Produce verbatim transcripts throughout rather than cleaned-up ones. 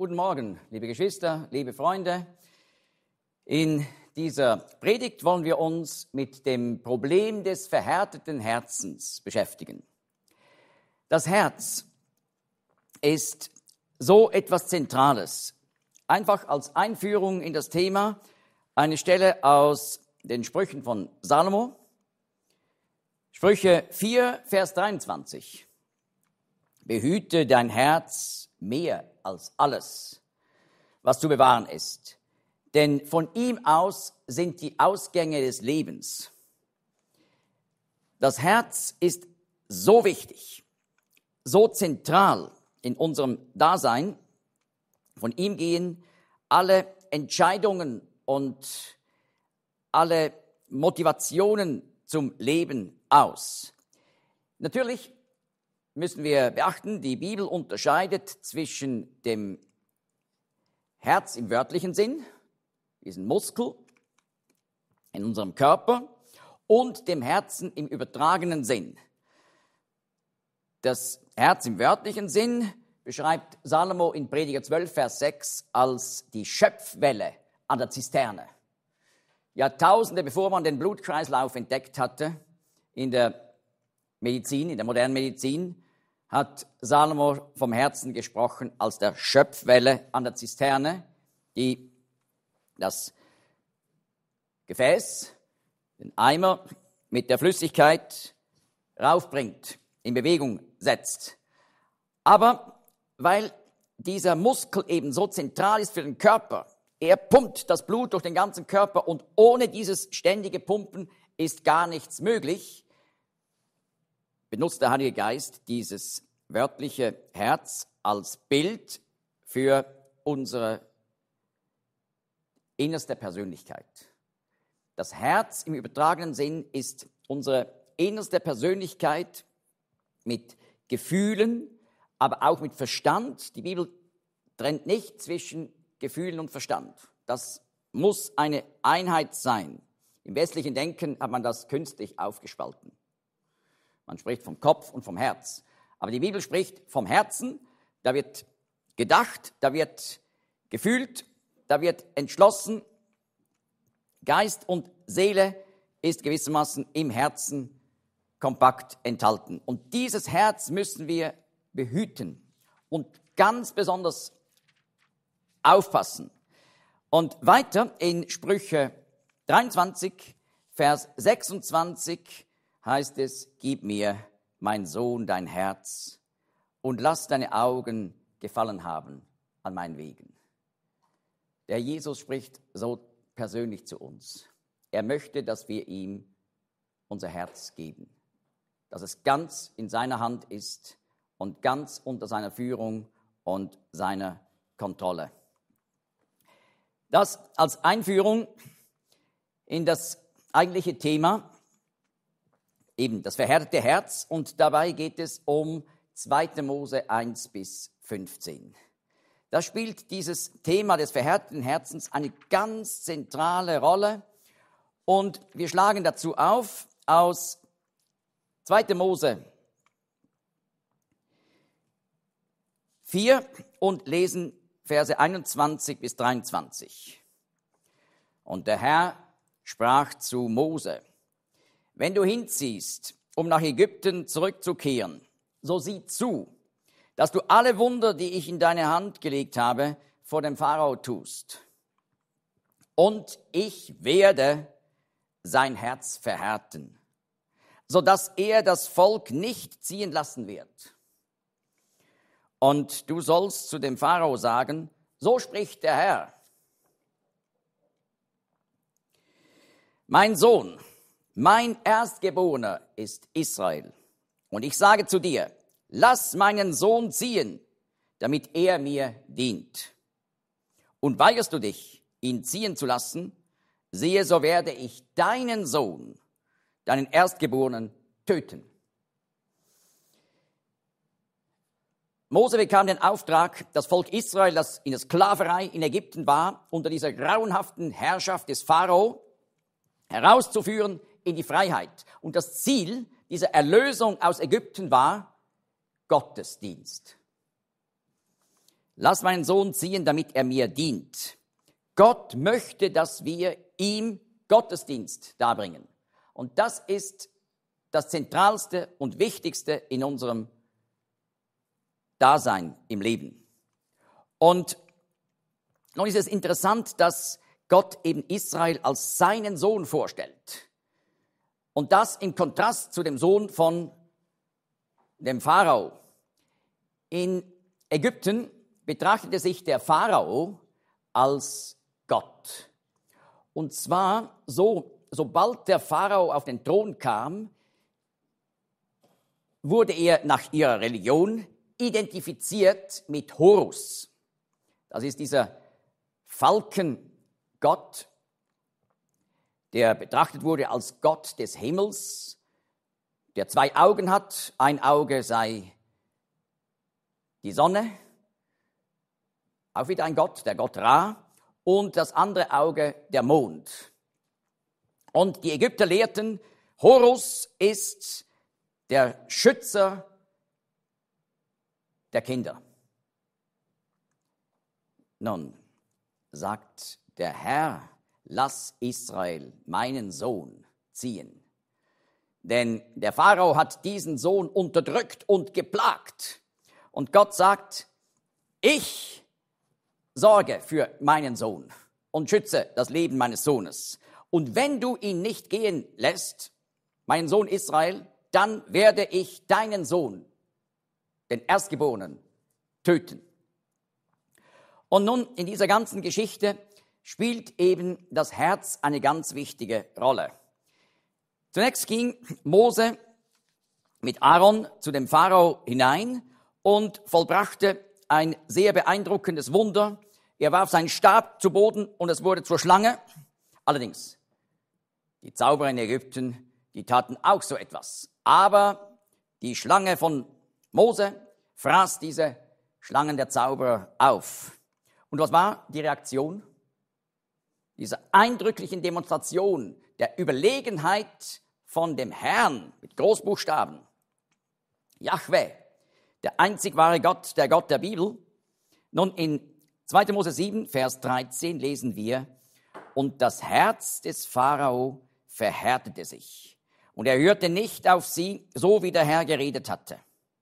Guten Morgen, liebe Geschwister, liebe Freunde. In dieser Predigt wollen wir uns mit dem Problem des verhärteten Herzens beschäftigen. Das Herz ist so etwas Zentrales. Einfach als Einführung in das Thema eine Stelle aus den Sprüchen von Salomo. Sprüche vier, Vers dreiundzwanzig. Behüte dein Herz mehr als alles, was zu bewahren ist. Denn von ihm aus sind die Ausgänge des Lebens. Das Herz ist so wichtig, so zentral in unserem Dasein. Von ihm gehen alle Entscheidungen und alle Motivationen zum Leben aus. Natürlich müssen wir beachten, die Bibel unterscheidet zwischen dem Herz im wörtlichen Sinn, diesen Muskel in unserem Körper, und dem Herzen im übertragenen Sinn. Das Herz im wörtlichen Sinn beschreibt Salomo in Prediger zwölf, Vers sechs als die Schöpfwelle an der Zisterne. Jahrtausende bevor man den Blutkreislauf entdeckt hatte in der Medizin, in der modernen Medizin, hat Salomo vom Herzen gesprochen als der Schöpfwelle an der Zisterne, die das Gefäß, den Eimer mit der Flüssigkeit raufbringt, in Bewegung setzt. Aber weil dieser Muskel eben so zentral ist für den Körper, er pumpt das Blut durch den ganzen Körper und ohne dieses ständige Pumpen ist gar nichts möglich, benutzt der Heilige Geist dieses wörtliche Herz als Bild für unsere innerste Persönlichkeit. Das Herz im übertragenen Sinn ist unsere innerste Persönlichkeit mit Gefühlen, aber auch mit Verstand. Die Bibel trennt nicht zwischen Gefühlen und Verstand. Das muss eine Einheit sein. Im westlichen Denken hat man das künstlich aufgespalten. Man spricht vom Kopf und vom Herz. Aber die Bibel spricht vom Herzen, da wird gedacht, da wird gefühlt, da wird entschlossen. Geist und Seele ist gewissermaßen im Herzen kompakt enthalten. Und dieses Herz müssen wir behüten und ganz besonders aufpassen. Und weiter in Sprüche dreiundzwanzig, Vers sechsundzwanzig heißt es, gib mir, mein Sohn, dein Herz und lass deine Augen Gefallen haben an meinen Wegen. Der Jesus spricht so persönlich zu uns. Er möchte, dass wir ihm unser Herz geben, dass es ganz in seiner Hand ist und ganz unter seiner Führung und seiner Kontrolle. Das als Einführung in das eigentliche Thema, eben das verhärtete Herz, und dabei geht es um zweiter Mose eins bis fünfzehn. Da spielt dieses Thema des verhärteten Herzens eine ganz zentrale Rolle und wir schlagen dazu auf aus zweiter Mose vier und lesen Verse einundzwanzig bis dreiundzwanzig. Und der Herr sprach zu Mose: Wenn du hinziehst, um nach Ägypten zurückzukehren, so sieh zu, dass du alle Wunder, die ich in deine Hand gelegt habe, vor dem Pharao tust. Und ich werde sein Herz verhärten, sodass er das Volk nicht ziehen lassen wird. Und du sollst zu dem Pharao sagen, so spricht der Herr: Mein Sohn, mein Erstgeborener ist Israel. Und ich sage zu dir, lass meinen Sohn ziehen, damit er mir dient. Und weigerst du dich, ihn ziehen zu lassen, siehe, so werde ich deinen Sohn, deinen Erstgeborenen, töten. Mose bekam den Auftrag, das Volk Israel, das in der Sklaverei in Ägypten war, unter dieser grauenhaften Herrschaft des Pharao, herauszuführen in die Freiheit. Und das Ziel dieser Erlösung aus Ägypten war Gottesdienst. lass meinen Sohn ziehen, damit er mir dient. Gott möchte, dass wir ihm Gottesdienst darbringen. Und das ist das Zentralste und Wichtigste in unserem Dasein im Leben. Und nun ist es interessant, dass Gott eben Israel als seinen Sohn vorstellt. Und das im Kontrast zu dem Sohn von dem Pharao. In Ägypten betrachtete sich der Pharao als Gott. Und zwar so, sobald der Pharao auf den Thron kam, wurde er nach ihrer Religion identifiziert mit Horus. Das ist dieser Falkengott, der betrachtet wurde als Gott des Himmels, der zwei Augen hat. Ein Auge sei die Sonne, auch wieder ein Gott, der Gott Ra, und das andere Auge der Mond. Und die Ägypter lehrten, Horus ist der Schützer der Kinder. Nun sagt der Herr, lass Israel meinen Sohn ziehen. Denn der Pharao hat diesen Sohn unterdrückt und geplagt. Und Gott sagt, ich sorge für meinen Sohn und schütze das Leben meines Sohnes. Und wenn du ihn nicht gehen lässt, meinen Sohn Israel, dann werde ich deinen Sohn, den Erstgeborenen, töten. Und nun in dieser ganzen Geschichte spielt eben das Herz eine ganz wichtige Rolle. Zunächst ging Mose mit Aaron zu dem Pharao hinein und vollbrachte ein sehr beeindruckendes Wunder. Er warf seinen Stab zu Boden und es wurde zur Schlange. Allerdings, die Zauberer in Ägypten, die taten auch so etwas. Aber die Schlange von Mose fraß diese Schlangen der Zauberer auf. Und was war die Reaktion? Diese eindrücklichen Demonstration der Überlegenheit von dem Herrn mit Großbuchstaben. Jahwe, der einzig wahre Gott, der Gott der Bibel. Nun in zweiter Mose sieben, Vers dreizehn lesen wir, und das Herz des Pharao verhärtete sich. Und er hörte nicht auf sie, so wie der Herr geredet hatte.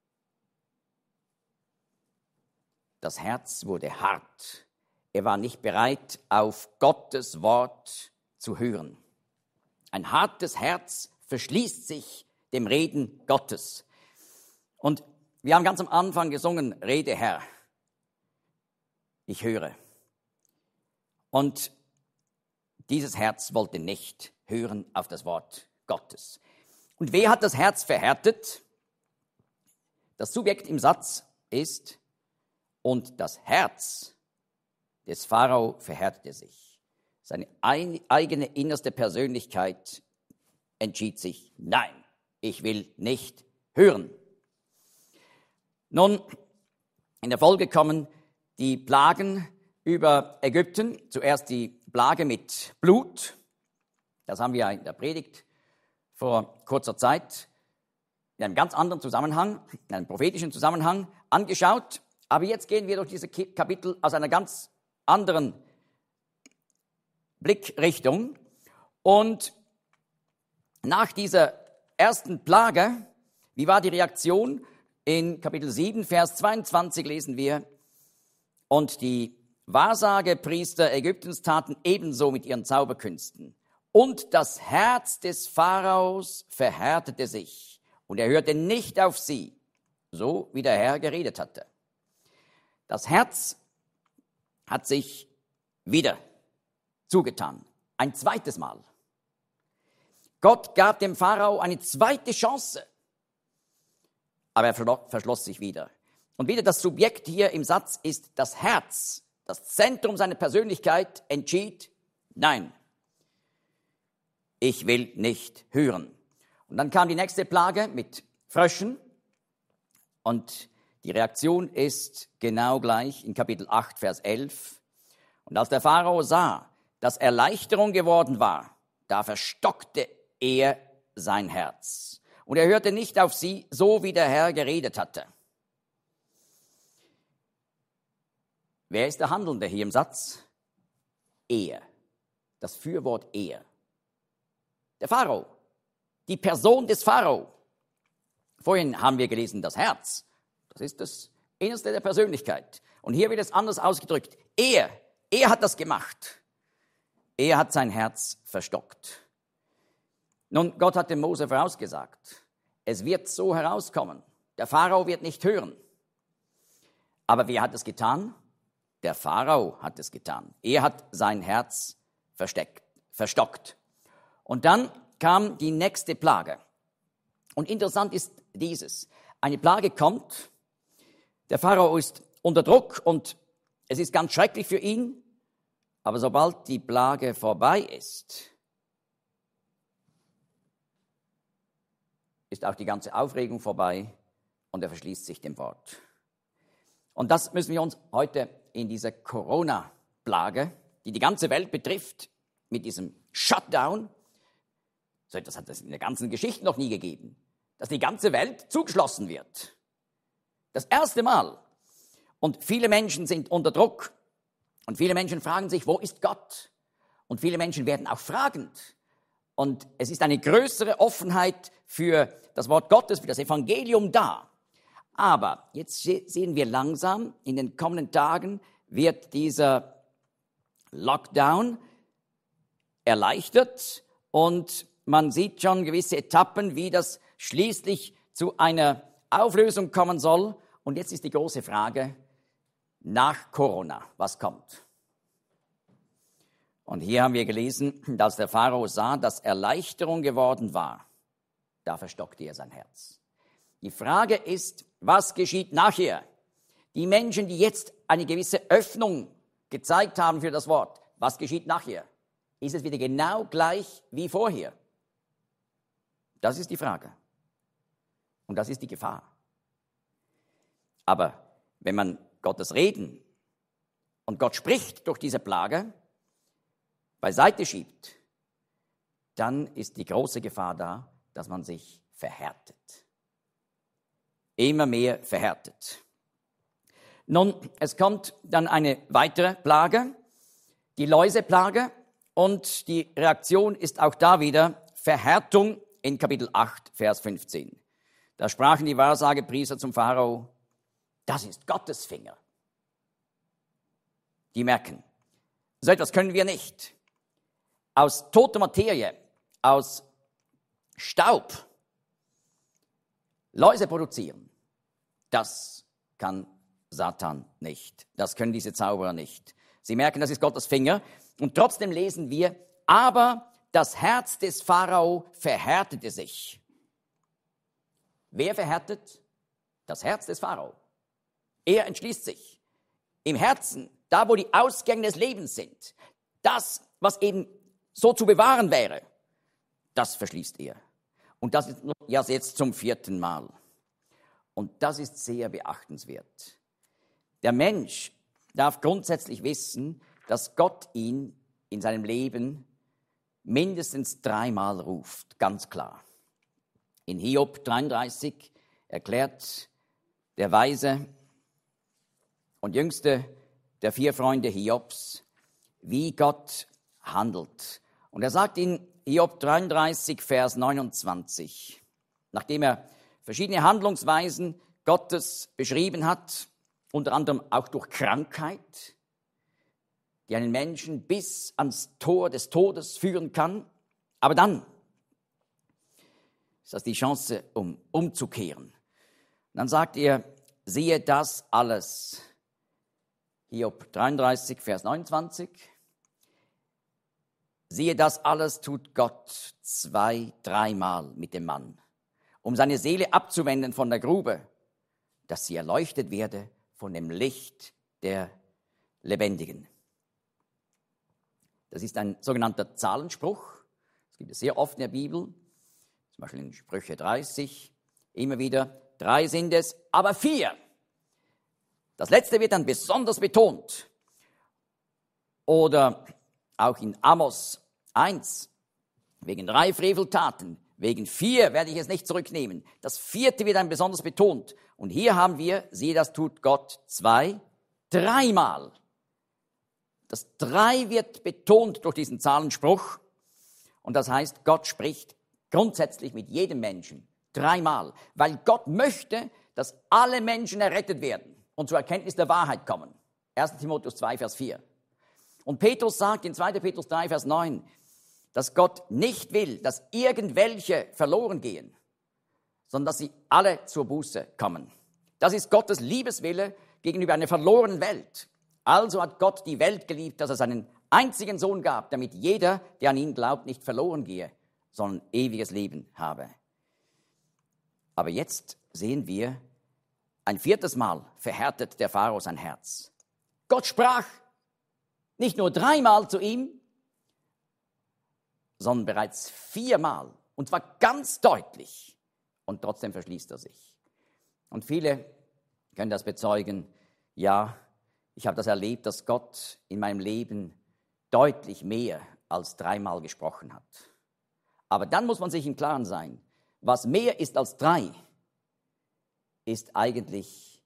Das Herz wurde hart. Er war nicht bereit, auf Gottes Wort zu hören. Ein hartes Herz verschließt sich dem Reden Gottes. Und wir haben ganz am Anfang gesungen, Rede Herr, ich höre. Und dieses Herz wollte nicht hören auf das Wort Gottes. Und wer hat das Herz verhärtet? Das Subjekt im Satz ist, und das Herz des Pharao verhärtete sich. Seine eigene innerste Persönlichkeit entschied sich, nein, ich will nicht hören. Nun, in der Folge kommen die Plagen über Ägypten. Zuerst die Plage mit Blut. Das haben wir in der Predigt vor kurzer Zeit in einem ganz anderen Zusammenhang, in einem prophetischen Zusammenhang angeschaut. Aber jetzt gehen wir durch diese Kapitel aus einer ganz anderen Blickrichtung. Und nach dieser ersten Plage, wie war die Reaktion? In Kapitel sieben, Vers zweiundzwanzig lesen wir, und die Wahrsagepriester Ägyptens taten ebenso mit ihren Zauberkünsten. Und das Herz des Pharaos verhärtete sich, und er hörte nicht auf sie, so wie der Herr geredet hatte. Das Herz hat sich wieder zugetan, ein zweites Mal. Gott gab dem Pharao eine zweite Chance, aber er verschloss sich wieder. Und wieder das Subjekt hier im Satz ist das Herz. Das Zentrum seiner Persönlichkeit entschied, nein, ich will nicht hören. Und dann kam die nächste Plage mit Fröschen. Und die Reaktion ist genau gleich in Kapitel acht, Vers elf. Und als der Pharao sah, dass Erleichterung geworden war, da verstockte er sein Herz. Und er hörte nicht auf sie, so wie der Herr geredet hatte. wer ist der Handelnde hier im Satz? Er. Das Fürwort er. Der Pharao. Die Person des Pharao. Vorhin haben wir gelesen, das Herz. Das ist das Innerste der Persönlichkeit. Und hier wird es anders ausgedrückt. Er, er hat das gemacht. Er hat sein Herz verstockt. Nun, Gott hat dem Mose vorausgesagt, es wird so herauskommen. Der Pharao wird nicht hören. Aber wer hat es getan? Der Pharao hat es getan. Er hat sein Herz versteckt, verstockt. Und dann kam die nächste Plage. Und interessant ist dieses. Eine Plage kommt, der Pharao ist unter Druck und es ist ganz schrecklich für ihn. Aber sobald die Plage vorbei ist, ist auch die ganze Aufregung vorbei und er verschließt sich dem Wort. Und das müssen wir uns heute in dieser Corona-Plage, die die ganze Welt betrifft, mit diesem Shutdown, so etwas hat es in der ganzen Geschichte noch nie gegeben, dass die ganze Welt zugeschlossen wird. Das erste Mal. Und viele Menschen sind unter Druck und viele Menschen fragen sich, wo ist Gott? Und viele Menschen werden auch fragend. Und es ist eine größere Offenheit für das Wort Gottes, für das Evangelium da. Aber jetzt sehen wir langsam, in den kommenden Tagen wird dieser Lockdown erleichtert und man sieht schon gewisse Etappen, wie das schließlich zu einer Auflösung kommen soll. Und jetzt ist die große Frage, nach Corona, was kommt? Und hier haben wir gelesen, dass der Pharao sah, dass Erleichterung geworden war. Da verstockte er sein Herz. Die Frage ist, was geschieht nachher? Die Menschen, die jetzt eine gewisse Öffnung gezeigt haben für das Wort, was geschieht nachher? Ist es wieder genau gleich wie vorher? Das ist die Frage. Und das ist die Gefahr. Aber wenn man Gottes Reden und Gott spricht durch diese Plage beiseite schiebt, dann ist die große Gefahr da, dass man sich verhärtet. Immer mehr verhärtet. Nun, es kommt dann eine weitere Plage, die Läuseplage, und die Reaktion ist auch da wieder Verhärtung in Kapitel acht, Vers fünfzehn. Da sprachen die Wahrsagepriester zum Pharao, das ist Gottes Finger. Die merken, so etwas können wir nicht. Aus toter Materie, aus Staub, Läuse produzieren, das kann Satan nicht. Das können diese Zauberer nicht. Sie merken, das ist Gottes Finger. Und trotzdem lesen wir, aber das Herz des Pharao verhärtete sich. Wer verhärtet? Das Herz des Pharao. Er entschließt sich. Im Herzen, da wo die Ausgänge des Lebens sind, das, was eben so zu bewahren wäre, das verschließt er. Und das ist ja jetzt zum vierten Mal. Und das ist sehr beachtenswert. Der Mensch darf grundsätzlich wissen, dass Gott ihn in seinem Leben mindestens dreimal ruft, ganz klar. In Hiob dreiunddreißig erklärt der Weise und jüngste der vier Freunde Hiobs, wie Gott handelt. Und er sagt in Hiob dreiunddreißig, Vers neunundzwanzig, nachdem er verschiedene Handlungsweisen Gottes beschrieben hat, unter anderem auch durch Krankheit, die einen Menschen bis ans Tor des Todes führen kann. Aber dann ist das die Chance, um umzukehren. Und dann sagt er, siehe das alles. Hiob dreiunddreißig, Vers neunundzwanzig. Siehe, das alles tut Gott zwei, dreimal mit dem Mann, um seine Seele abzuwenden von der Grube, dass sie erleuchtet werde von dem Licht der Lebendigen. Das ist ein sogenannter Zahlenspruch. Das gibt es sehr oft in der Bibel, zum Beispiel in Sprüche dreißig, immer wieder, drei sind es, aber vier. Das letzte wird dann besonders betont. Oder auch in Amos eins, wegen drei Freveltaten, wegen vier werde ich es nicht zurücknehmen. Das vierte wird dann besonders betont. Und hier haben wir, siehe, das tut Gott zwei, dreimal Das Drei wird betont durch diesen Zahlenspruch. Und das heißt, Gott spricht grundsätzlich mit jedem Menschen dreimal, weil Gott möchte, dass alle Menschen errettet werden und zur Erkenntnis der Wahrheit kommen. erster Timotheus zwei, Vers vier. Und Petrus sagt in zweiter Petrus drei, Vers neun, dass Gott nicht will, dass irgendwelche verloren gehen, sondern dass sie alle zur Buße kommen. Das ist Gottes Liebeswille gegenüber einer verlorenen Welt. Also hat Gott die Welt geliebt, dass er seinen einzigen Sohn gab, damit jeder, der an ihn glaubt, nicht verloren gehe, sondern ewiges Leben habe. Aber jetzt sehen wir, ein viertes Mal verhärtet der Pharao sein Herz. Gott sprach nicht nur dreimal zu ihm, sondern bereits viermal. Und zwar ganz deutlich. Und trotzdem verschließt er sich. Und viele können das bezeugen. Ja, ich habe das erlebt, dass Gott in meinem Leben deutlich mehr als dreimal gesprochen hat. Aber dann muss man sich im Klaren sein, was mehr ist als drei, ist eigentlich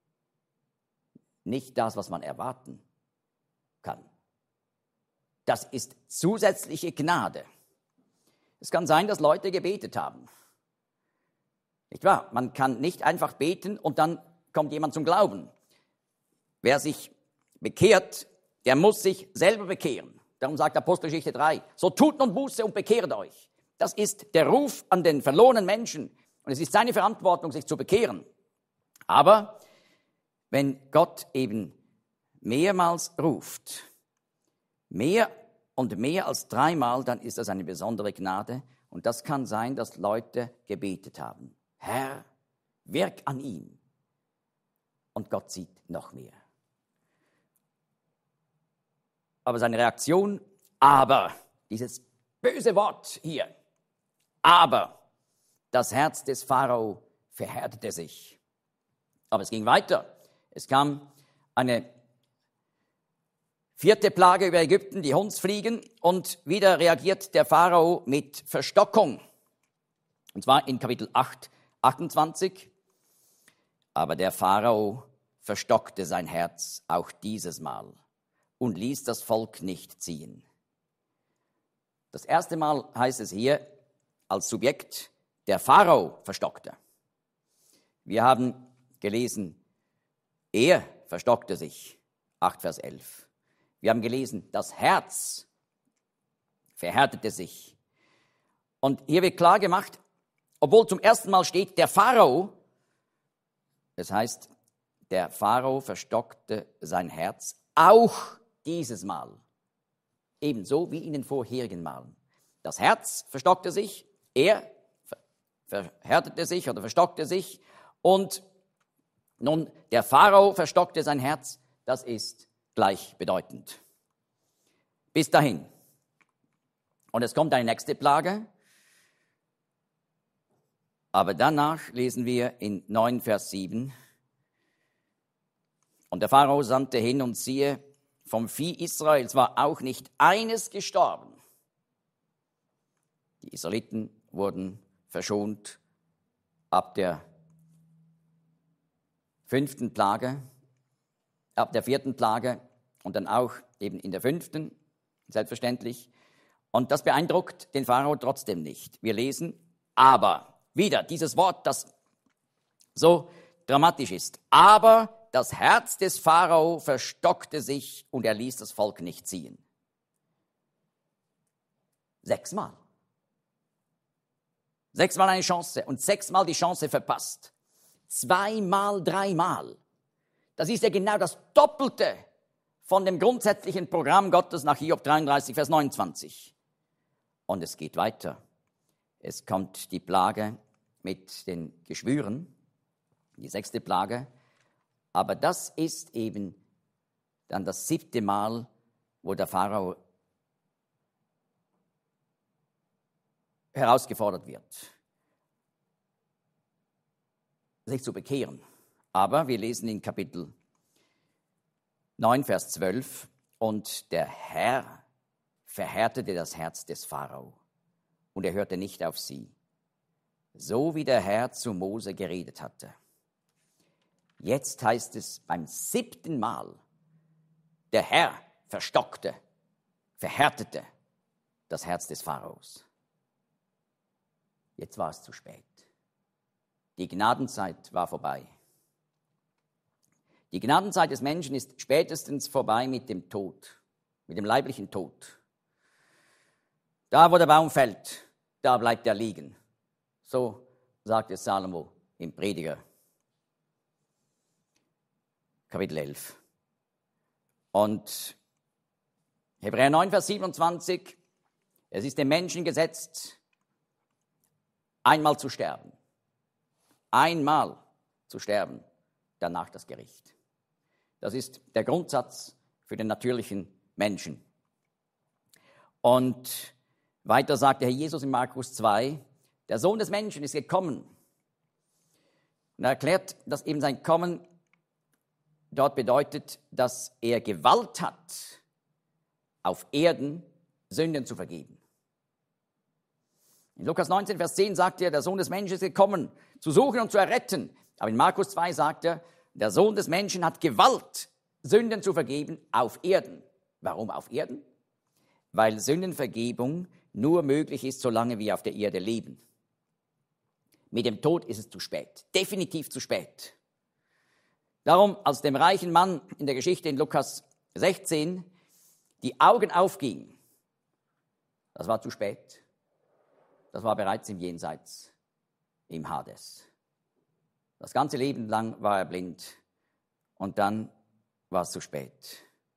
nicht das, was man erwarten kann. Das ist zusätzliche Gnade. Es kann sein, dass Leute gebetet haben. Nicht wahr? Man kann nicht einfach beten und dann kommt jemand zum Glauben. Wer sich bekehrt, der muss sich selber bekehren. Darum sagt Apostelgeschichte drei, so tut nun Buße und bekehrt euch. Das ist der Ruf an den verlorenen Menschen. Und es ist seine Verantwortung, sich zu bekehren. Aber wenn Gott eben mehrmals ruft, mehr und mehr als dreimal, dann ist das eine besondere Gnade. Und das kann sein, dass Leute gebetet haben. Herr, wirk an ihm. Und Gott sieht noch mehr. Aber seine Reaktion, aber, dieses böse Wort hier, aber das Herz des Pharao verhärtete sich. Aber es ging weiter. Es kam eine vierte Plage über Ägypten, die Hundsfliegen, und wieder reagiert der Pharao mit Verstockung. Und zwar in Kapitel acht, achtundzwanzig. Aber der Pharao verstockte sein Herz auch dieses Mal und ließ das Volk nicht ziehen. Das erste Mal heißt es hier als Subjekt, der Pharao verstockte. Wir haben gelesen, er verstockte sich, acht Vers elf. Wir haben gelesen, das Herz verhärtete sich. Und hier wird klar gemacht, obwohl zum ersten Mal steht, der Pharao, das heißt, der Pharao verstockte sein Herz auch dieses Mal. Ebenso wie in den vorherigen Malen. Das Herz verstockte sich, er verhärtete sich oder verstockte sich und nun der Pharao verstockte sein Herz, das ist gleichbedeutend. Bis dahin. Und es kommt eine nächste Plage. Aber danach lesen wir in neun Vers sieben. Und der Pharao sandte hin und siehe, vom Vieh Israels war auch nicht eines gestorben. Die Israeliten wurden verschont ab der fünften Plage, ab der vierten Plage und dann auch eben in der fünften, selbstverständlich. Und das beeindruckt den Pharao trotzdem nicht. Wir lesen, aber, wieder dieses Wort, das so dramatisch ist, aber das Herz des Pharao verstockte sich und er ließ das Volk nicht ziehen. Sechsmal. Sechsmal eine Chance und sechsmal die Chance verpasst. Zweimal, dreimal. Das ist ja genau das Doppelte von dem grundsätzlichen Programm Gottes nach Hiob dreiunddreißig, Vers neunundzwanzig. Und es geht weiter. Es kommt die Plage mit den Geschwüren, die sechste Plage. Aber das ist eben dann das siebte Mal, wo der Pharao herausgefordert wird, sich zu bekehren. Aber wir lesen in Kapitel neun, Vers zwölf, und der Herr verhärtete das Herz des Pharao, und er hörte nicht auf sie, so wie der Herr zu Mose geredet hatte. Jetzt heißt es beim siebten Mal, der Herr verstockte, verhärtete das Herz des Pharaos. Jetzt war es zu spät. Die Gnadenzeit war vorbei. Die Gnadenzeit des Menschen ist spätestens vorbei mit dem Tod, mit dem leiblichen Tod. Da, wo der Baum fällt, da bleibt er liegen. So sagt es Salomo im Prediger, Kapitel elf. Und Hebräer neun, Vers siebenundzwanzig, es ist dem Menschen gesetzt, einmal zu sterben. Einmal zu sterben, danach das Gericht. Das ist der Grundsatz für den natürlichen Menschen. Und weiter sagt der Herr Jesus in Markus zwei, der Sohn des Menschen ist gekommen. Und er erklärt, dass eben sein Kommen dort bedeutet, dass er Gewalt hat, auf Erden Sünden zu vergeben. In Lukas neunzehn, Vers zehn sagt er, der Sohn des Menschen ist gekommen, zu suchen und zu erretten. Aber in Markus zwei sagt er, der Sohn des Menschen hat Gewalt, Sünden zu vergeben auf Erden. Warum auf Erden? Weil Sündenvergebung nur möglich ist, solange wir auf der Erde leben. Mit dem Tod ist es zu spät, definitiv zu spät. Darum, als dem reichen Mann in der Geschichte in Lukas sechzehn die Augen aufgingen, das war zu spät. Das war bereits im Jenseits, im Hades. Das ganze Leben lang war er blind und dann war es zu spät.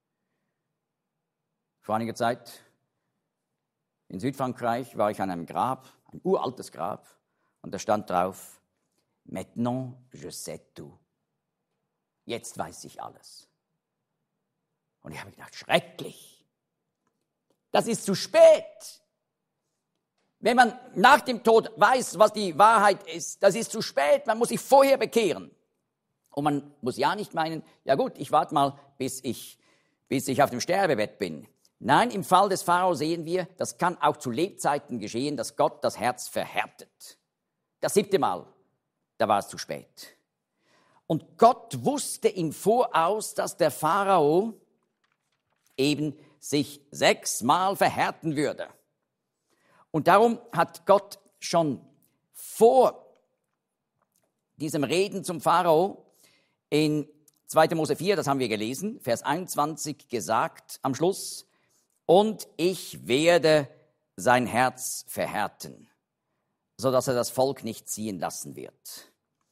Vor einiger Zeit in Südfrankreich war ich an einem Grab, ein uraltes Grab, und da stand drauf, Maintenant je sais tout. Jetzt weiß ich alles. Und ich habe gedacht, schrecklich. Das ist zu spät. Wenn man nach dem Tod weiß, was die Wahrheit ist, das ist zu spät. Man muss sich vorher bekehren. Und man muss ja nicht meinen, ja gut, ich warte mal, bis ich, bis ich auf dem Sterbebett bin. Nein, im Fall des Pharao sehen wir, das kann auch zu Lebzeiten geschehen, dass Gott das Herz verhärtet. Das siebte Mal, da war es zu spät. Und Gott wusste im Voraus, dass der Pharao eben sich sechsmal verhärten würde. Und darum hat Gott schon vor diesem Reden zum Pharao in zweiter Mose vier, das haben wir gelesen, Vers einundzwanzig gesagt am Schluss, und ich werde sein Herz verhärten, sodass er das Volk nicht ziehen lassen wird.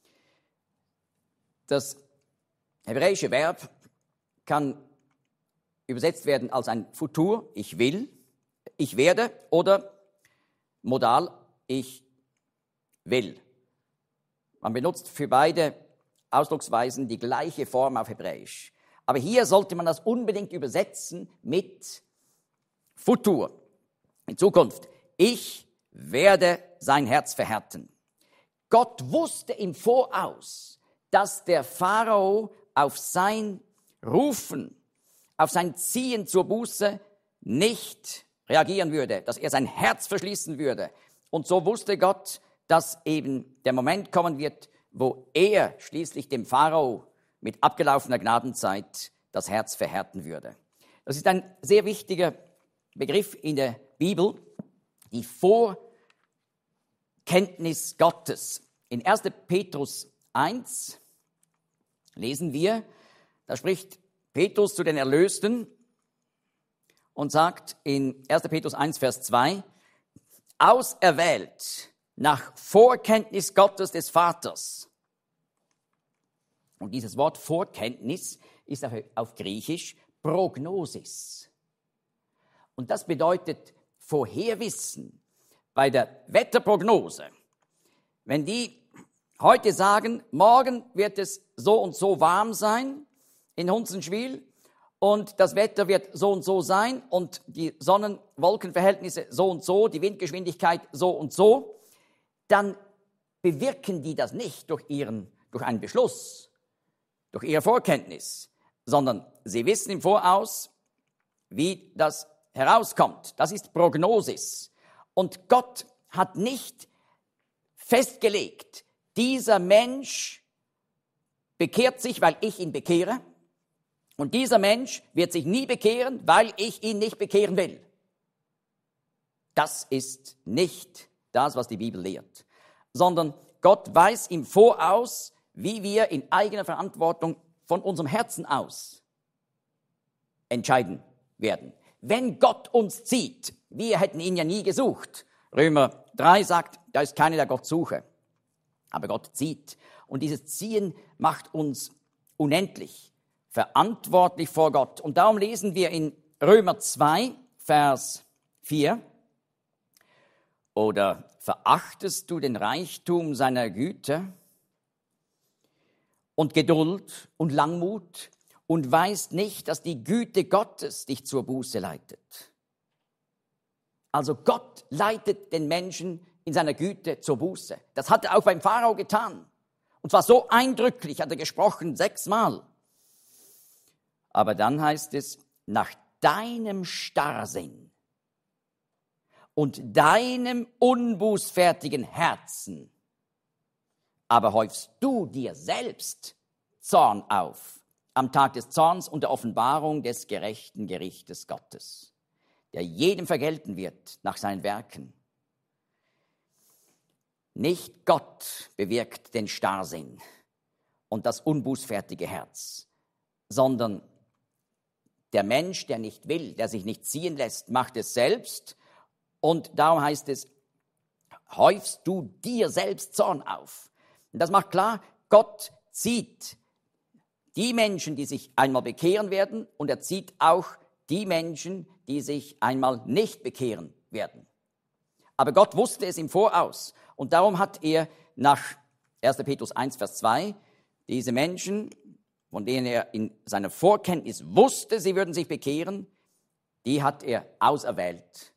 Das hebräische Verb kann übersetzt werden als ein Futur, ich will, ich werde, oder Modal, ich will. Man benutzt für beide Ausdrucksweisen die gleiche Form auf Hebräisch. Aber hier sollte man das unbedingt übersetzen mit Futur, in Zukunft. Ich werde sein Herz verhärten. Gott wusste im Voraus, dass der Pharao auf sein Rufen, auf sein Ziehen zur Buße nicht reagieren würde, dass er sein Herz verschließen würde. Und so wusste Gott, dass eben der Moment kommen wird, wo er schließlich dem Pharao mit abgelaufener Gnadenzeit das Herz verhärten würde. Das ist ein sehr wichtiger Begriff in der Bibel, die Vorkenntnis Gottes. In erster Petrus eins lesen wir, da spricht Petrus zu den Erlösten und sagt in erster Petrus eins, Vers zwei, auserwählt nach Vorkenntnis Gottes des Vaters. Und dieses Wort Vorkenntnis ist auf Griechisch Prognosis. Und das bedeutet Vorherwissen bei der Wetterprognose. Wenn die heute sagen, morgen wird es so und so warm sein in Hunzenschwil und das Wetter wird so und so sein und die Sonnen-Wolken-Verhältnisse so und so, die Windgeschwindigkeit so und so, dann bewirken die das nicht durch ihren, durch einen Beschluss, durch ihre Vorkenntnis, sondern sie wissen im Voraus, wie das herauskommt. Das ist Prognosis. Und Gott hat nicht festgelegt, dieser Mensch bekehrt sich, weil ich ihn bekehre, Und dieser Mensch wird sich nie bekehren, weil ich ihn nicht bekehren will. Das ist nicht das, was die Bibel lehrt, sondern Gott weiß im Voraus, wie wir in eigener Verantwortung von unserem Herzen aus entscheiden werden. Wenn Gott uns zieht, wir hätten ihn ja nie gesucht. Römer drei sagt, da ist keiner, der Gott suche. Aber Gott zieht. Und dieses Ziehen macht uns unendlich verantwortlich vor Gott. Und darum lesen wir in Römer zwei, Vers vier. Oder verachtest du den Reichtum seiner Güte und Geduld und Langmut und weißt nicht, dass die Güte Gottes dich zur Buße leitet? Also Gott leitet den Menschen in seiner Güte zur Buße. Das hat er auch beim Pharao getan. Und zwar so eindrücklich, hat er gesprochen, sechsmal. Aber dann heißt es, nach deinem Starrsinn und deinem unbußfertigen Herzen aber häufst du dir selbst Zorn auf am Tag des Zorns und der Offenbarung des gerechten Gerichtes Gottes, der jedem vergelten wird nach seinen Werken. Nicht Gott bewirkt den Starrsinn und das unbußfertige Herz, sondern der Mensch, der nicht will, der sich nicht ziehen lässt, macht es selbst. Und darum heißt es, häufst du dir selbst Zorn auf. Und das macht klar, Gott zieht die Menschen, die sich einmal bekehren werden, und er zieht auch die Menschen, die sich einmal nicht bekehren werden. Aber Gott wusste es im Voraus. Und darum hat er nach erster Petrus eins, Vers zwei diese Menschen, von denen er in seiner Vorkenntnis wusste, sie würden sich bekehren, die hat er auserwählt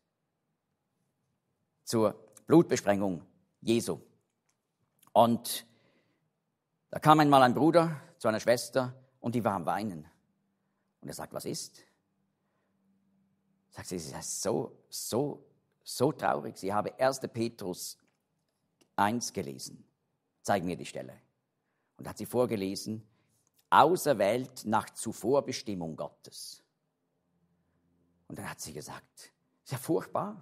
zur Blutbesprengung Jesu. Und da kam einmal ein Bruder zu einer Schwester und die war am Weinen. Und er sagt, was ist? Sagt sie, sie ist so, so, so traurig. Sie habe erster Petrus eins gelesen. Zeig mir die Stelle. Und da hat sie vorgelesen, auserwählt nach Zuvorbestimmung Gottes. Und dann hat sie gesagt, ist ja furchtbar.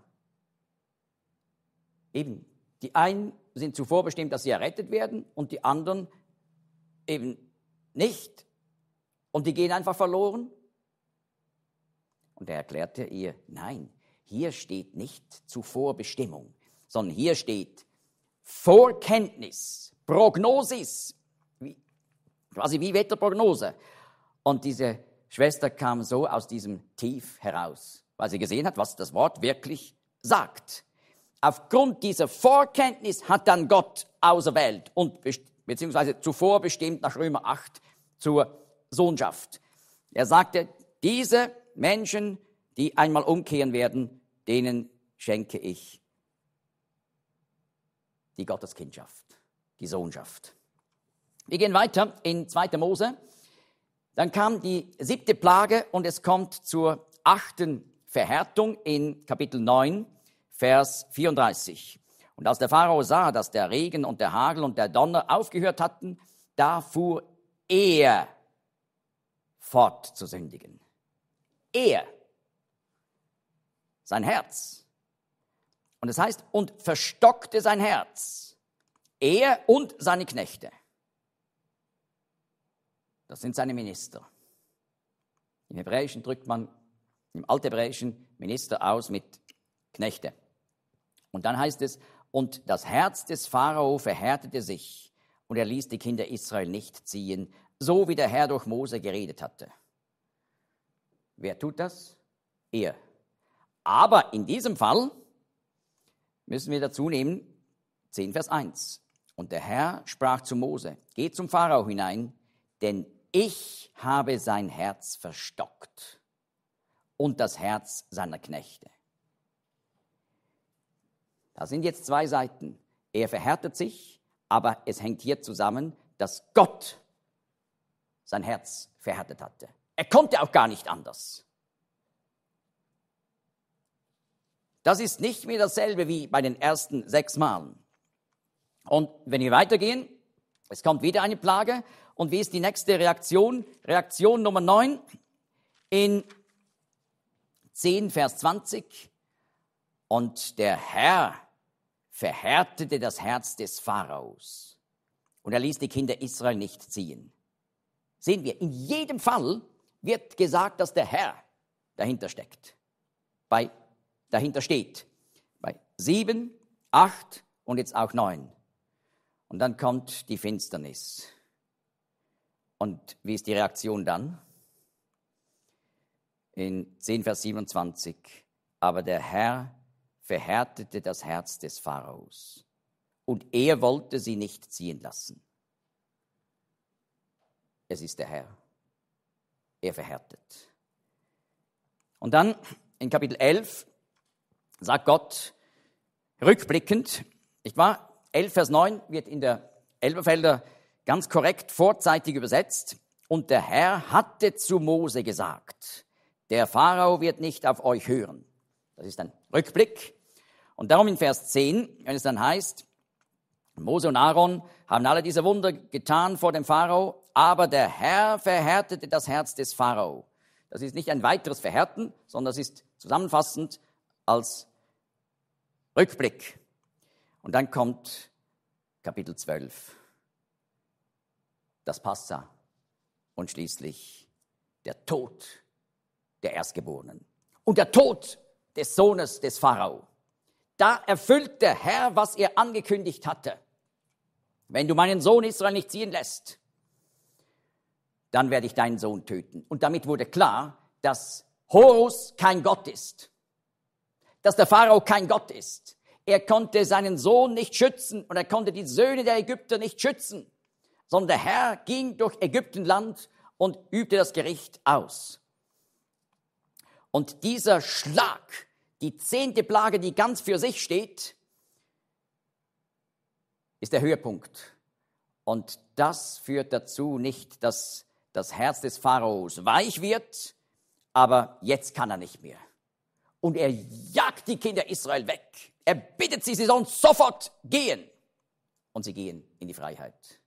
Eben, die einen sind zuvorbestimmt, dass sie errettet werden und die anderen eben nicht. Und die gehen einfach verloren. Und er erklärte ihr, nein, hier steht nicht Zuvorbestimmung, sondern hier steht Vorkenntnis, Prognosis, wie, quasi wie Wetterprognose. Und diese Schwester kam so aus diesem Tief heraus, weil sie gesehen hat, was das Wort wirklich sagt. Aufgrund dieser Vorkenntnis hat dann Gott auserwählt und beziehungsweise zuvor bestimmt nach Römer acht zur Sohnschaft. Er sagte, diese Menschen, die einmal umkehren werden, denen schenke ich die Gotteskindschaft, die Sohnschaft. Wir gehen weiter in zweiter Mose. Dann kam die siebte Plage und es kommt zur achten Verhärtung in Kapitel neun, Vers vierunddreißig. Und als der Pharao sah, dass der Regen und der Hagel und der Donner aufgehört hatten, da fuhr er fort zu sündigen. Er, sein Herz. Und es heißt, und verstockte sein Herz, er und seine Knechte. Das sind seine Minister. Im Hebräischen drückt man, im Althebräischen Minister aus mit Knechte. Und dann heißt es, und das Herz des Pharao verhärtete sich und er ließ die Kinder Israel nicht ziehen, so wie der Herr durch Mose geredet hatte. Wer tut das? Er. Aber in diesem Fall müssen wir dazu nehmen, zehn Vers eins. Und der Herr sprach zu Mose, geh zum Pharao hinein, denn ich habe sein Herz verstockt und das Herz seiner Knechte. Da sind jetzt zwei Seiten. Er verhärtet sich, aber es hängt hier zusammen, dass Gott sein Herz verhärtet hatte. Er konnte auch gar nicht anders. Das ist nicht mehr dasselbe wie bei den ersten sechs Malen. Und wenn wir weitergehen, es kommt wieder eine Plage Und wie ist die nächste Reaktion? Reaktion Nummer neun in zehn, Vers zwanzig. Und der Herr verhärtete das Herz des Pharaos und er ließ die Kinder Israel nicht ziehen. Sehen wir, in jedem Fall wird gesagt, dass der Herr dahinter steckt. Bei, dahinter steht. Bei sieben, acht und jetzt auch neun. Und dann kommt die Finsternis. Und wie ist die Reaktion dann? In zehn, Vers siebenundzwanzig. Aber der Herr verhärtete das Herz des Pharaos und er wollte sie nicht ziehen lassen. Es ist der Herr. Er verhärtet. Und dann in Kapitel elf sagt Gott rückblickend, nicht wahr? elf, Vers neun wird in der Elberfelder ganz korrekt vorzeitig übersetzt. Und der Herr hatte zu Mose gesagt, der Pharao wird nicht auf euch hören. Das ist ein Rückblick. Und darum in Vers zehn, wenn es dann heißt, Mose und Aaron haben alle diese Wunder getan vor dem Pharao, aber der Herr verhärtete das Herz des Pharao. Das ist nicht ein weiteres Verhärten, sondern das ist zusammenfassend als Rückblick. Und dann kommt Kapitel zwölf, das Passa und schließlich der Tod der Erstgeborenen und der Tod des Sohnes des Pharao. Da erfüllt der Herr, was er angekündigt hatte. Wenn du meinen Sohn Israel nicht ziehen lässt, dann werde ich deinen Sohn töten. Und damit wurde klar, dass Horus kein Gott ist, dass der Pharao kein Gott ist. Er konnte seinen Sohn nicht schützen und er konnte die Söhne der Ägypter nicht schützen, sondern der Herr ging durch Ägyptenland und übte das Gericht aus. Und dieser Schlag, die zehnte Plage, die ganz für sich steht, ist der Höhepunkt. Und das führt dazu nicht, dass das Herz des Pharaos weich wird, aber jetzt kann er nicht mehr. Und er jagt die Kinder Israel weg. Er bittet sie, sie sollen sofort gehen. Und sie gehen in die Freiheit.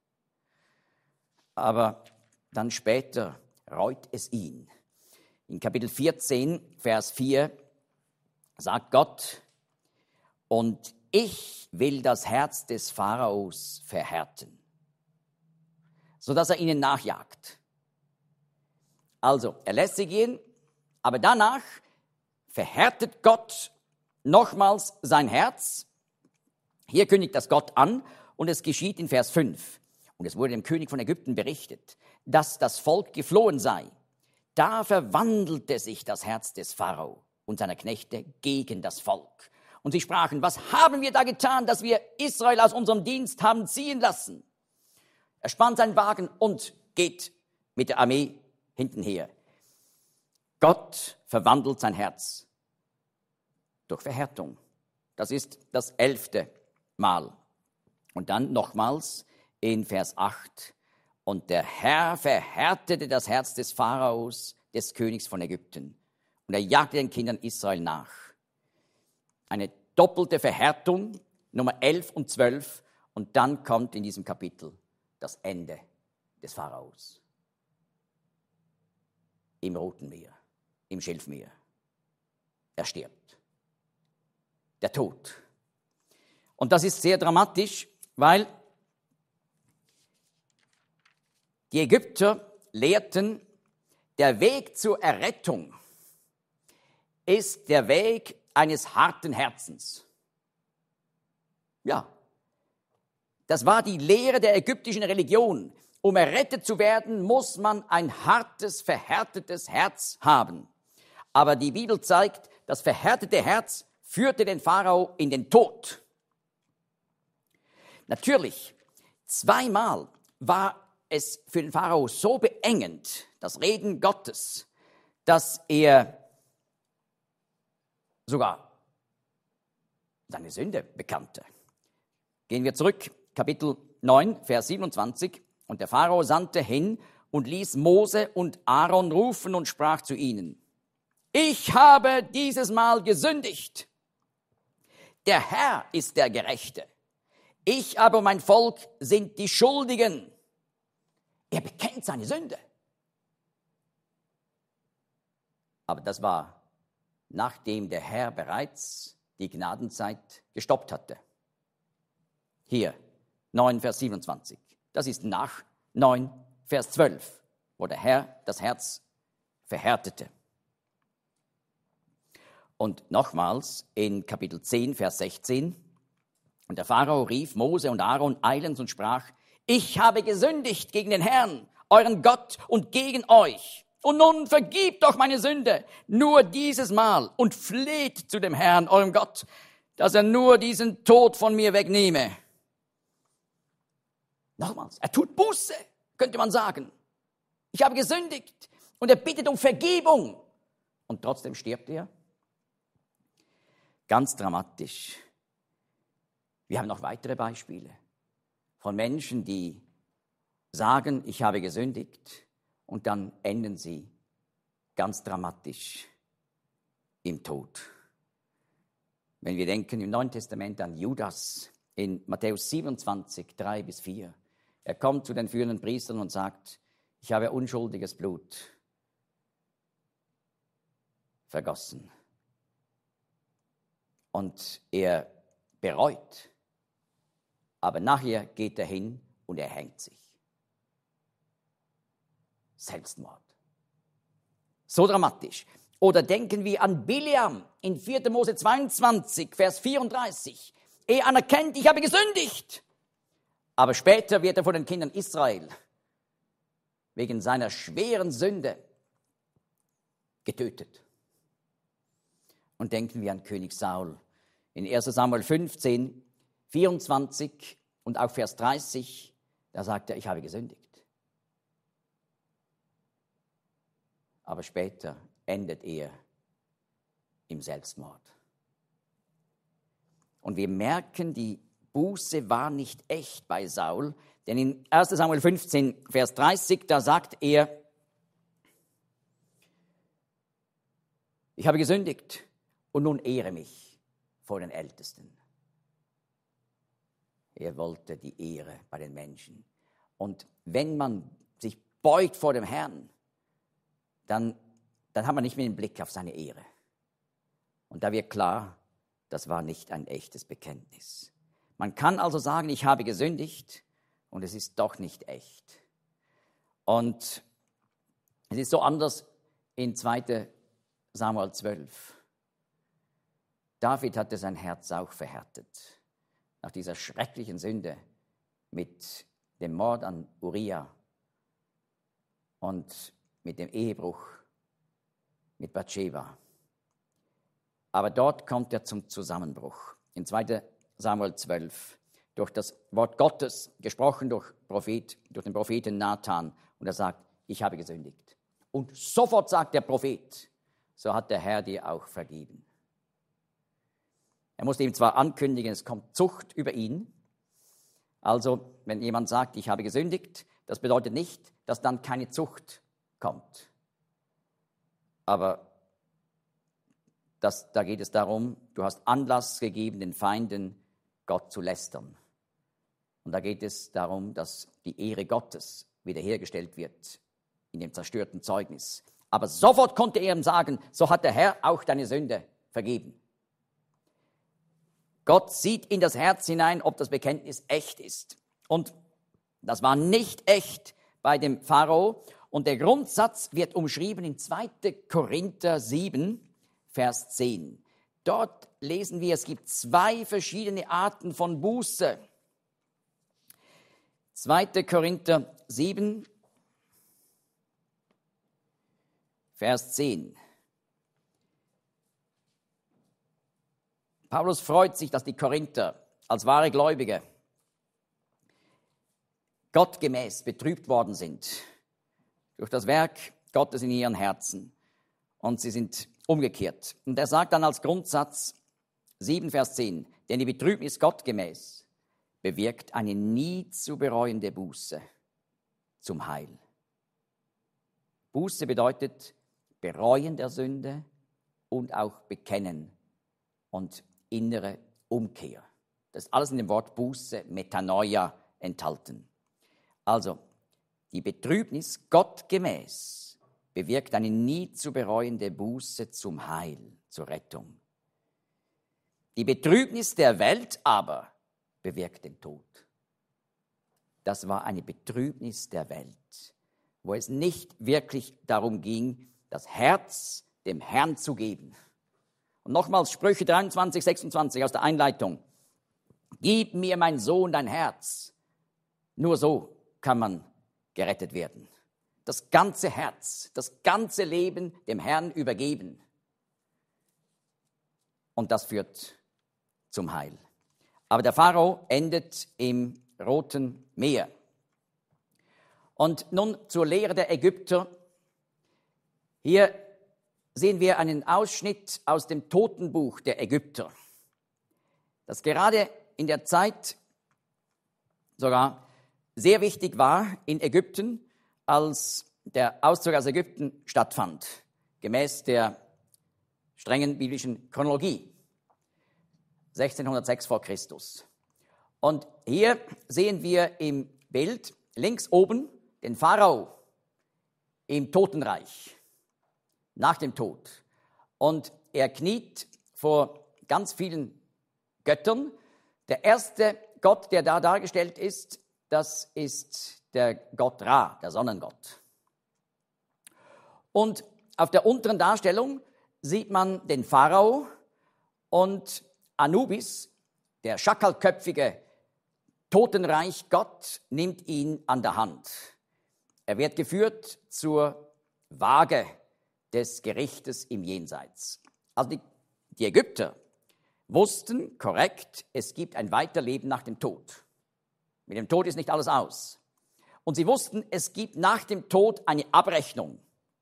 Aber dann später reut es ihn. In Kapitel vierzehn, Vers vier, sagt Gott, und ich will das Herz des Pharaos verhärten, sodass er ihnen nachjagt. Also, er lässt sie gehen, aber danach verhärtet Gott nochmals sein Herz. Hier kündigt das Gott an und es geschieht in Vers fünf. Und es wurde dem König von Ägypten berichtet, dass das Volk geflohen sei. Da verwandelte sich das Herz des Pharao und seiner Knechte gegen das Volk. Und sie sprachen, was haben wir da getan, dass wir Israel aus unserem Dienst haben ziehen lassen? Er spannt seinen Wagen und geht mit der Armee hinten her. Gott verwandelt sein Herz durch Verhärtung. Das ist das elfte Mal. Und dann nochmals in Vers acht. Und der Herr verhärtete das Herz des Pharaos, des Königs von Ägypten. Und er jagte den Kindern Israel nach. Eine doppelte Verhärtung, Nummer elf und zwölf. Und dann kommt in diesem Kapitel das Ende des Pharaos. Im Roten Meer, im Schilfmeer. Er stirbt. Der Tod. Und das ist sehr dramatisch, weil die Ägypter lehrten, der Weg zur Errettung ist der Weg eines harten Herzens. Ja, das war die Lehre der ägyptischen Religion. Um errettet zu werden, muss man ein hartes, verhärtetes Herz haben. Aber die Bibel zeigt, das verhärtete Herz führte den Pharao in den Tod. Natürlich, zweimal war es für den Pharao so beengend, das Reden Gottes, dass er sogar seine Sünde bekannte. Gehen wir zurück, Kapitel neun, Vers siebenundzwanzig. Und der Pharao sandte hin und ließ Mose und Aaron rufen und sprach zu ihnen, ich habe dieses Mal gesündigt. Der Herr ist der Gerechte. Ich aber und mein Volk sind die Schuldigen. Er bekennt seine Sünde. Aber das war, nachdem der Herr bereits die Gnadenzeit gestoppt hatte. Hier, neun, Vers siebenundzwanzig. Das ist nach neun, Vers zwölf, wo der Herr das Herz verhärtete. Und nochmals in Kapitel zehn, Vers sechzehn. Und der Pharao rief Mose und Aaron eilends und sprach: Ich habe gesündigt gegen den Herrn, euren Gott, und gegen euch. Und nun vergib doch meine Sünde, nur dieses Mal, und fleht zu dem Herrn, eurem Gott, dass er nur diesen Tod von mir wegnehme. Nochmals, er tut Buße, könnte man sagen. Ich habe gesündigt und er bittet um Vergebung. Und trotzdem stirbt er. Ganz dramatisch. Wir haben noch weitere Beispiele von Menschen, die sagen, ich habe gesündigt, und dann enden sie ganz dramatisch im Tod. Wenn wir denken im Neuen Testament an Judas in Matthäus siebenundzwanzig, drei bis vier. Er kommt zu den führenden Priestern und sagt, ich habe unschuldiges Blut vergossen. Und er bereut, aber nachher geht er hin und er hängt sich. Selbstmord. So dramatisch. Oder denken wir an Bileam in vierter Mose zweiundzwanzig, Vers vierunddreißig. Er anerkennt, ich habe gesündigt. Aber später wird er von den Kindern Israel wegen seiner schweren Sünde getötet. Und denken wir an König Saul in erster Samuel fünfzehn, vierundzwanzig und auch Vers dreißig. Da sagt er, ich habe gesündigt. Aber später endet er im Selbstmord. Und wir merken, die Buße war nicht echt bei Saul, denn in erster Samuel fünfzehn, Vers dreißig, da sagt er, ich habe gesündigt und nun ehre mich vor den Ältesten. Er wollte die Ehre bei den Menschen. Und wenn man sich beugt vor dem Herrn, Dann, dann hat man nicht mehr den Blick auf seine Ehre. Und da wird klar, das war nicht ein echtes Bekenntnis. Man kann also sagen, ich habe gesündigt und es ist doch nicht echt. Und es ist so anders in zweiter Samuel zwölf. David hatte sein Herz auch verhärtet. Nach dieser schrecklichen Sünde mit dem Mord an Uriah und mit dem Ehebruch mit Bathscheba. Aber dort kommt er zum Zusammenbruch. In zweiter Samuel zwölf, durch das Wort Gottes, gesprochen durch, Prophet, durch den Propheten Nathan. Und er sagt, ich habe gesündigt. Und sofort sagt der Prophet, so hat der Herr dir auch vergeben. Er musste ihm zwar ankündigen, es kommt Zucht über ihn. Also, wenn jemand sagt, ich habe gesündigt, das bedeutet nicht, dass dann keine Zucht kommt. Aber das, da geht es darum, du hast Anlass gegeben, den Feinden Gott zu lästern. Und da geht es darum, dass die Ehre Gottes wiederhergestellt wird in dem zerstörten Zeugnis. Aber sofort konnte er ihm sagen, so hat der Herr auch deine Sünde vergeben. Gott sieht in das Herz hinein, ob das Bekenntnis echt ist. Und das war nicht echt bei dem Pharao. Und der Grundsatz wird umschrieben in zweiter Korinther sieben, Vers zehn. Dort lesen wir, es gibt zwei verschiedene Arten von Buße. zweiter Korinther sieben, Vers zehn. Paulus freut sich, dass die Korinther als wahre Gläubige gottgemäß betrübt worden sind durch das Werk Gottes in ihren Herzen. Und sie sind umgekehrt. Und er sagt dann als Grundsatz sieben, Vers zehn, denn die Betrübnis gottgemäß bewirkt eine nie zu bereuende Buße zum Heil. Buße bedeutet Bereuen der Sünde und auch Bekennen und innere Umkehr. Das ist alles in dem Wort Buße, Metanoia, enthalten. Also, Die Betrübnis gottgemäß bewirkt eine nie zu bereuende Buße zum Heil, zur Rettung. Die Betrübnis der Welt aber bewirkt den Tod. Das war eine Betrübnis der Welt, wo es nicht wirklich darum ging, das Herz dem Herrn zu geben. Und nochmals Sprüche dreiundzwanzig, sechsundzwanzig aus der Einleitung. Gib mir, mein Sohn, dein Herz. Nur so kann man gerettet werden. Das ganze Herz, das ganze Leben dem Herrn übergeben. Und das führt zum Heil. Aber der Pharao endet im Roten Meer. Und nun zur Lehre der Ägypter. Hier sehen wir einen Ausschnitt aus dem Totenbuch der Ägypter, das gerade in der Zeit sogar sehr wichtig war in Ägypten, als der Auszug aus Ägypten stattfand, gemäß der strengen biblischen Chronologie, sechzehnhundertsechs vor Christus. Und hier sehen wir im Bild links oben den Pharao im Totenreich, nach dem Tod. Und er kniet vor ganz vielen Göttern. Der erste Gott, der da dargestellt ist, das ist der Gott Ra, der Sonnengott. Und auf der unteren Darstellung sieht man den Pharao und Anubis, der schackalköpfige Totenreichgott, nimmt ihn an der Hand. Er wird geführt zur Waage des Gerichtes im Jenseits. Also die, die Ägypter wussten korrekt, es gibt ein Weiterleben nach dem Tod. Mit dem Tod ist nicht alles aus. Und sie wussten, es gibt nach dem Tod eine Abrechnung.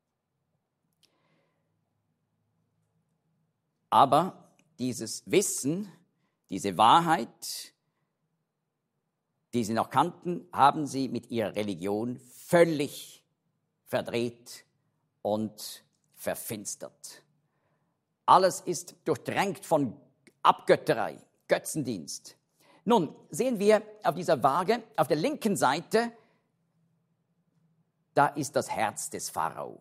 Aber dieses Wissen, diese Wahrheit, die sie noch kannten, haben sie mit ihrer Religion völlig verdreht und verfinstert. Alles ist durchdrängt von Abgötterei, Götzendienst. Nun sehen wir auf dieser Waage, auf der linken Seite, da ist das Herz des Pharao.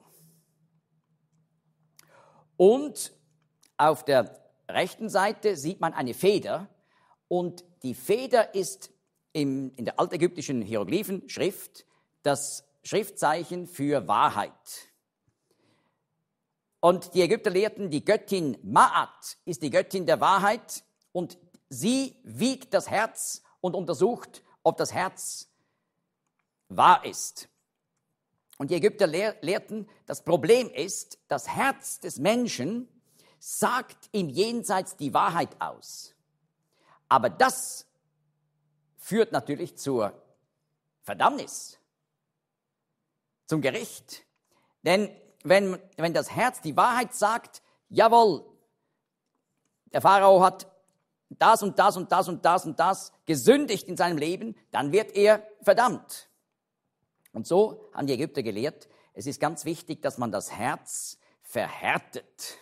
Und auf der rechten Seite sieht man eine Feder und die Feder ist im, in der altägyptischen Hieroglyphenschrift das Schriftzeichen für Wahrheit. Und die Ägypter lehrten, die Göttin Ma'at ist die Göttin der Wahrheit und sie wiegt das Herz und untersucht, ob das Herz wahr ist. Und die Ägypter lehr- lehrten, das Problem ist, das Herz des Menschen sagt im Jenseits die Wahrheit aus. Aber das führt natürlich zur Verdammnis, zum Gericht. Denn wenn, wenn das Herz die Wahrheit sagt, jawohl, der Pharao hat das und das und das und das und das gesündigt in seinem Leben, dann wird er verdammt. Und so haben die Ägypter gelehrt, es ist ganz wichtig, dass man das Herz verhärtet,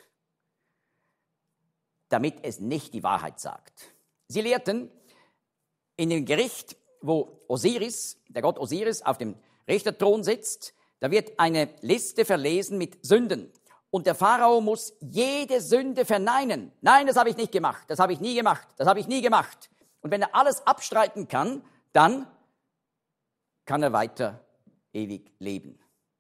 damit es nicht die Wahrheit sagt. Sie lehrten in dem Gericht, wo Osiris, der Gott Osiris, auf dem Richterthron sitzt, da wird eine Liste verlesen mit Sünden. Und der Pharao muss jede Sünde verneinen. Nein, das habe ich nicht gemacht, das habe ich nie gemacht, das habe ich nie gemacht. Und wenn er alles abstreiten kann, dann kann er weiter ewig leben.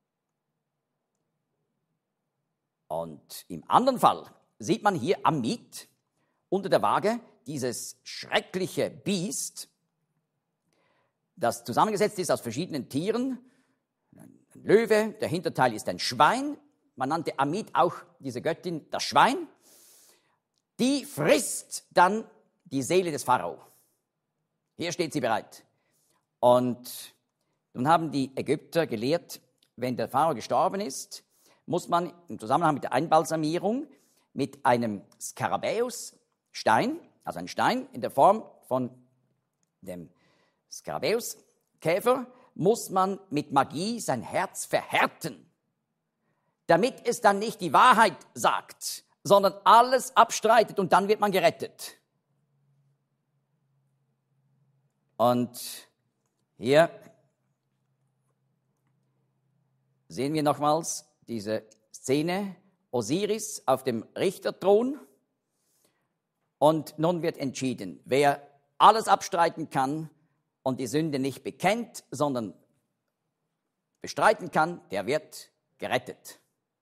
Und im anderen Fall sieht man hier Amit unter der Waage, dieses schreckliche Biest, das zusammengesetzt ist aus verschiedenen Tieren. Ein Löwe, der Hinterteil ist ein Schwein. Man nannte Amit auch diese Göttin das Schwein. Die frisst dann die Seele des Pharao. Hier steht sie bereit. Und nun haben die Ägypter gelehrt, wenn der Pharao gestorben ist, muss man im Zusammenhang mit der Einbalsamierung mit einem Skarabäusstein, also ein Stein in der Form von dem Skarabäuskäfer, muss man mit Magie sein Herz verhärten, damit es dann nicht die Wahrheit sagt, sondern alles abstreitet und dann wird man gerettet. Und hier sehen wir nochmals diese Szene, Osiris auf dem Richterthron. Und nun wird entschieden, wer alles abstreiten kann und die Sünde nicht bekennt, sondern bestreiten kann, der wird gerettet.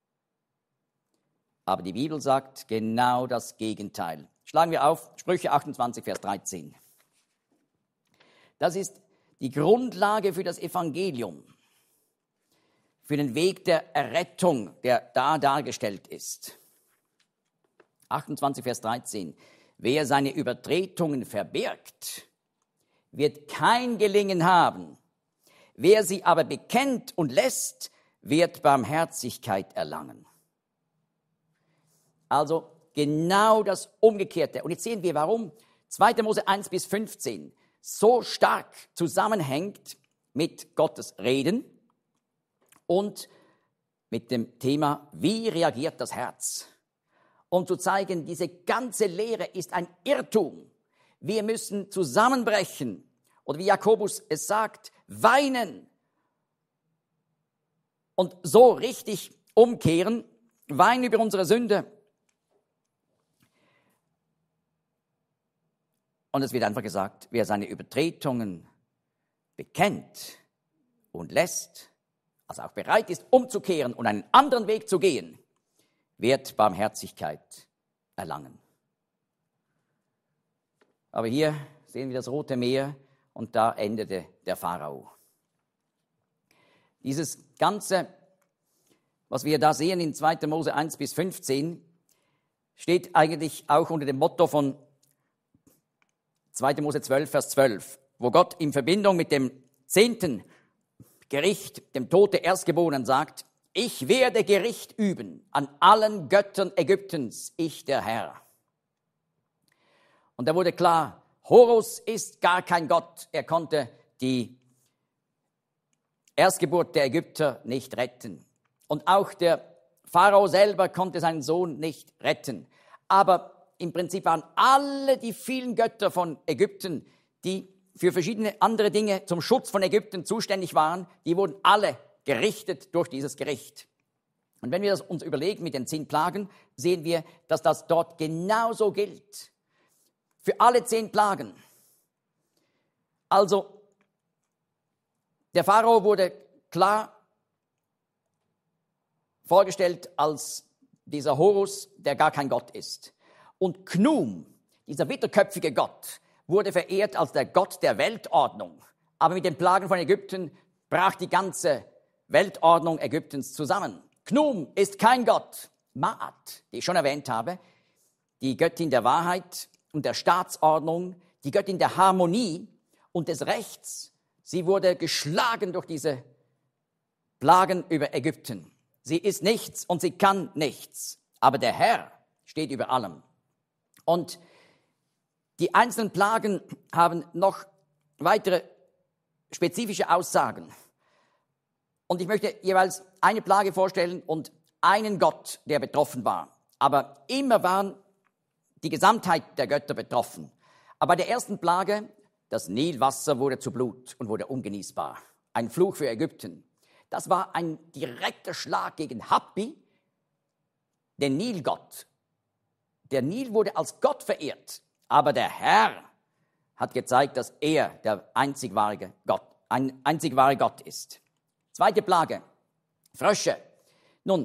Aber die Bibel sagt genau das Gegenteil. Schlagen wir auf, Sprüche achtundzwanzig, Vers dreizehn. Das ist die Grundlage für das Evangelium, für den Weg der Errettung, der da dargestellt ist. achtundzwanzig, Vers dreizehn. Wer seine Übertretungen verbirgt, wird kein Gelingen haben. Wer sie aber bekennt und lässt, wird Barmherzigkeit erlangen. Also genau das Umgekehrte. Und jetzt sehen wir, warum zweiter Mose eins bis fünfzehn so stark zusammenhängt mit Gottes Reden und mit dem Thema, wie reagiert das Herz? Um zu zeigen, diese ganze Lehre ist ein Irrtum. Wir müssen zusammenbrechen. Oder wie Jakobus es sagt, weinen. Und so richtig umkehren, weinen über unsere Sünde. Und es wird einfach gesagt, wer seine Übertretungen bekennt und lässt, also auch bereit ist, umzukehren und einen anderen Weg zu gehen, wird Barmherzigkeit erlangen. Aber hier sehen wir das Rote Meer und da endete der Pharao. Dieses Ganze, was wir da sehen in zweiter Mose eins bis fünfzehn, steht eigentlich auch unter dem Motto von zweiter Mose zwölf, Vers zwölf, wo Gott in Verbindung mit dem zehnten Gericht, dem Tod der Erstgeborenen, sagt, ich werde Gericht üben an allen Göttern Ägyptens, ich der Herr. Und da wurde klar, Horus ist gar kein Gott. Er konnte die Erstgeburt der Ägypter nicht retten. Und auch der Pharao selber konnte seinen Sohn nicht retten. Aber im Prinzip waren alle die vielen Götter von Ägypten, die für verschiedene andere Dinge zum Schutz von Ägypten zuständig waren, die wurden alle gerichtet durch dieses Gericht. Und wenn wir das uns überlegen mit den zehn Plagen, sehen wir, dass das dort genauso gilt. Für alle zehn Plagen. Also, der Pharao wurde klar vorgestellt als dieser Horus, der gar kein Gott ist. Und Khnum, dieser bitterköpfige Gott, wurde verehrt als der Gott der Weltordnung. Aber mit den Plagen von Ägypten brach die ganze Weltordnung Ägyptens zusammen. Khnum ist kein Gott. Maat, die ich schon erwähnt habe, die Göttin der Wahrheit und der Staatsordnung, die Göttin der Harmonie und des Rechts, sie wurde geschlagen durch diese Plagen über Ägypten. Sie ist nichts und sie kann nichts. Aber der Herr steht über allem. Und die einzelnen Plagen haben noch weitere spezifische Aussagen. Und ich möchte jeweils eine Plage vorstellen und einen Gott, der betroffen war. Aber immer waren die Gesamtheit der Götter betroffen. Aber bei der ersten Plage, das Nilwasser wurde zu Blut und wurde ungenießbar. Ein Fluch für Ägypten. Das war ein direkter Schlag gegen Hapi, den Nilgott. Der Nil wurde als Gott verehrt, aber der Herr hat gezeigt, dass er der einzig wahre Gott, ein einzig wahre Gott ist. Zweite Plage, Frösche. Nun,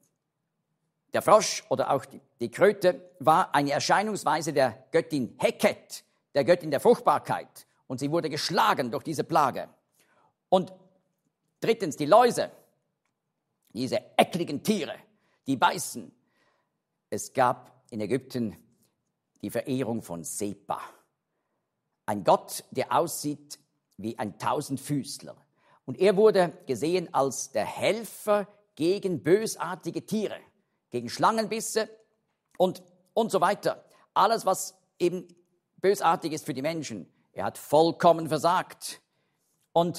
der Frosch oder auch die, die Kröte war eine Erscheinungsweise der Göttin Heket, der Göttin der Fruchtbarkeit. Und sie wurde geschlagen durch diese Plage. Und drittens, die Läuse, diese ekligen Tiere, die beißen. Es gab in Ägypten die Verehrung von Sepa. Ein Gott, der aussieht wie ein Tausendfüßler. Und er wurde gesehen als der Helfer gegen bösartige Tiere, gegen Schlangenbisse und, und so weiter. Alles, was eben bösartig ist für die Menschen. Er hat vollkommen versagt. Und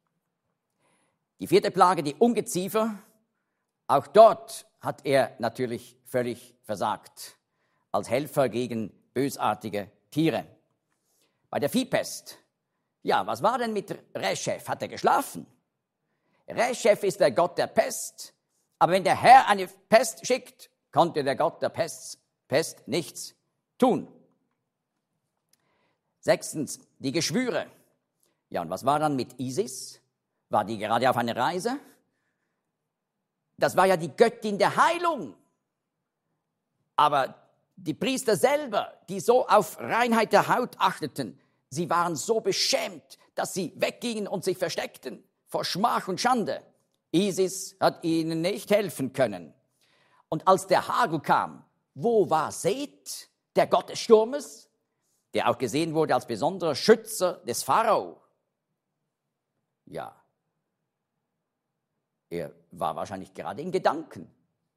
die vierte Plage, die Ungeziefer, auch dort hat er natürlich völlig versagt, als Helfer gegen bösartige Tiere. Bei der Viehpest, ja, was war denn mit Reshef? Hat er geschlafen? Resheph ist der Gott der Pest. Aber wenn der Herr eine Pest schickt, konnte der Gott der Pest, Pest nichts tun. Sechstens, die Geschwüre. Ja, und was war dann mit Isis? War die gerade auf einer Reise? Das war ja die Göttin der Heilung. Aber die Priester selber, die so auf Reinheit der Haut achteten, sie waren so beschämt, dass sie weggingen und sich versteckten vor Schmach und Schande. Isis hat ihnen nicht helfen können. Und als der Hagel kam, wo war Seth, der Gott des Sturmes, der auch gesehen wurde als besonderer Schützer des Pharao? Ja, er war wahrscheinlich gerade in Gedanken.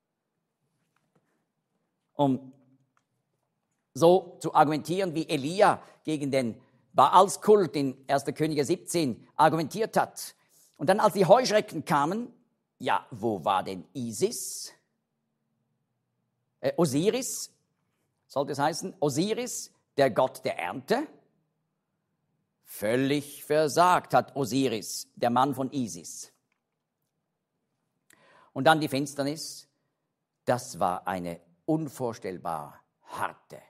Um so zu argumentieren, wie Elia gegen den Baalskult in erster Könige siebzehn argumentiert hat. Und dann, als die Heuschrecken kamen, ja, wo war denn Isis? Äh, Osiris, sollte es heißen, Osiris, der Gott der Ernte? Völlig versagt hat Osiris, der Mann von Isis. Und dann die Finsternis, das war eine unvorstellbar harte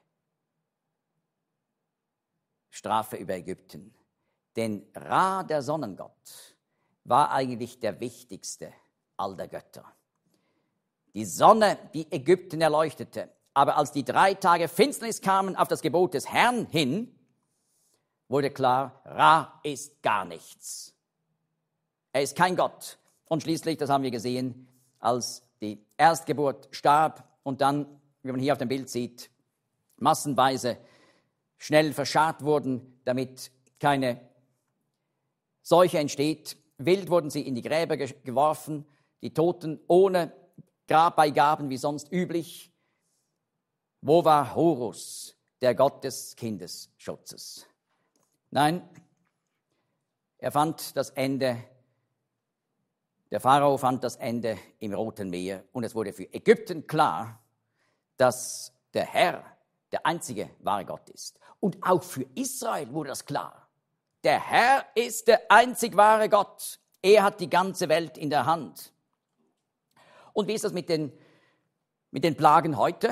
Strafe über Ägypten. Denn Ra, der Sonnengott, war eigentlich der wichtigste all der Götter. Die Sonne, die Ägypten erleuchtete. Aber als die drei Tage Finsternis kamen auf das Gebot des Herrn hin, wurde klar, Ra ist gar nichts. Er ist kein Gott. Und schließlich, das haben wir gesehen, als die Erstgeburt starb und dann, wie man hier auf dem Bild sieht, massenweise schnell verscharrt wurden, damit keine Seuche entsteht. Wild wurden sie in die Gräber ge- geworfen, die Toten ohne Grabbeigaben wie sonst üblich. Wo war Horus, der Gott des Kindesschutzes? Nein, er fand das Ende, der Pharao fand das Ende im Roten Meer und es wurde für Ägypten klar, dass der Herr der einzige wahre Gott ist. Und auch für Israel wurde das klar. Der Herr ist der einzig wahre Gott. Er hat die ganze Welt in der Hand. Und wie ist das mit den, mit den Plagen heute?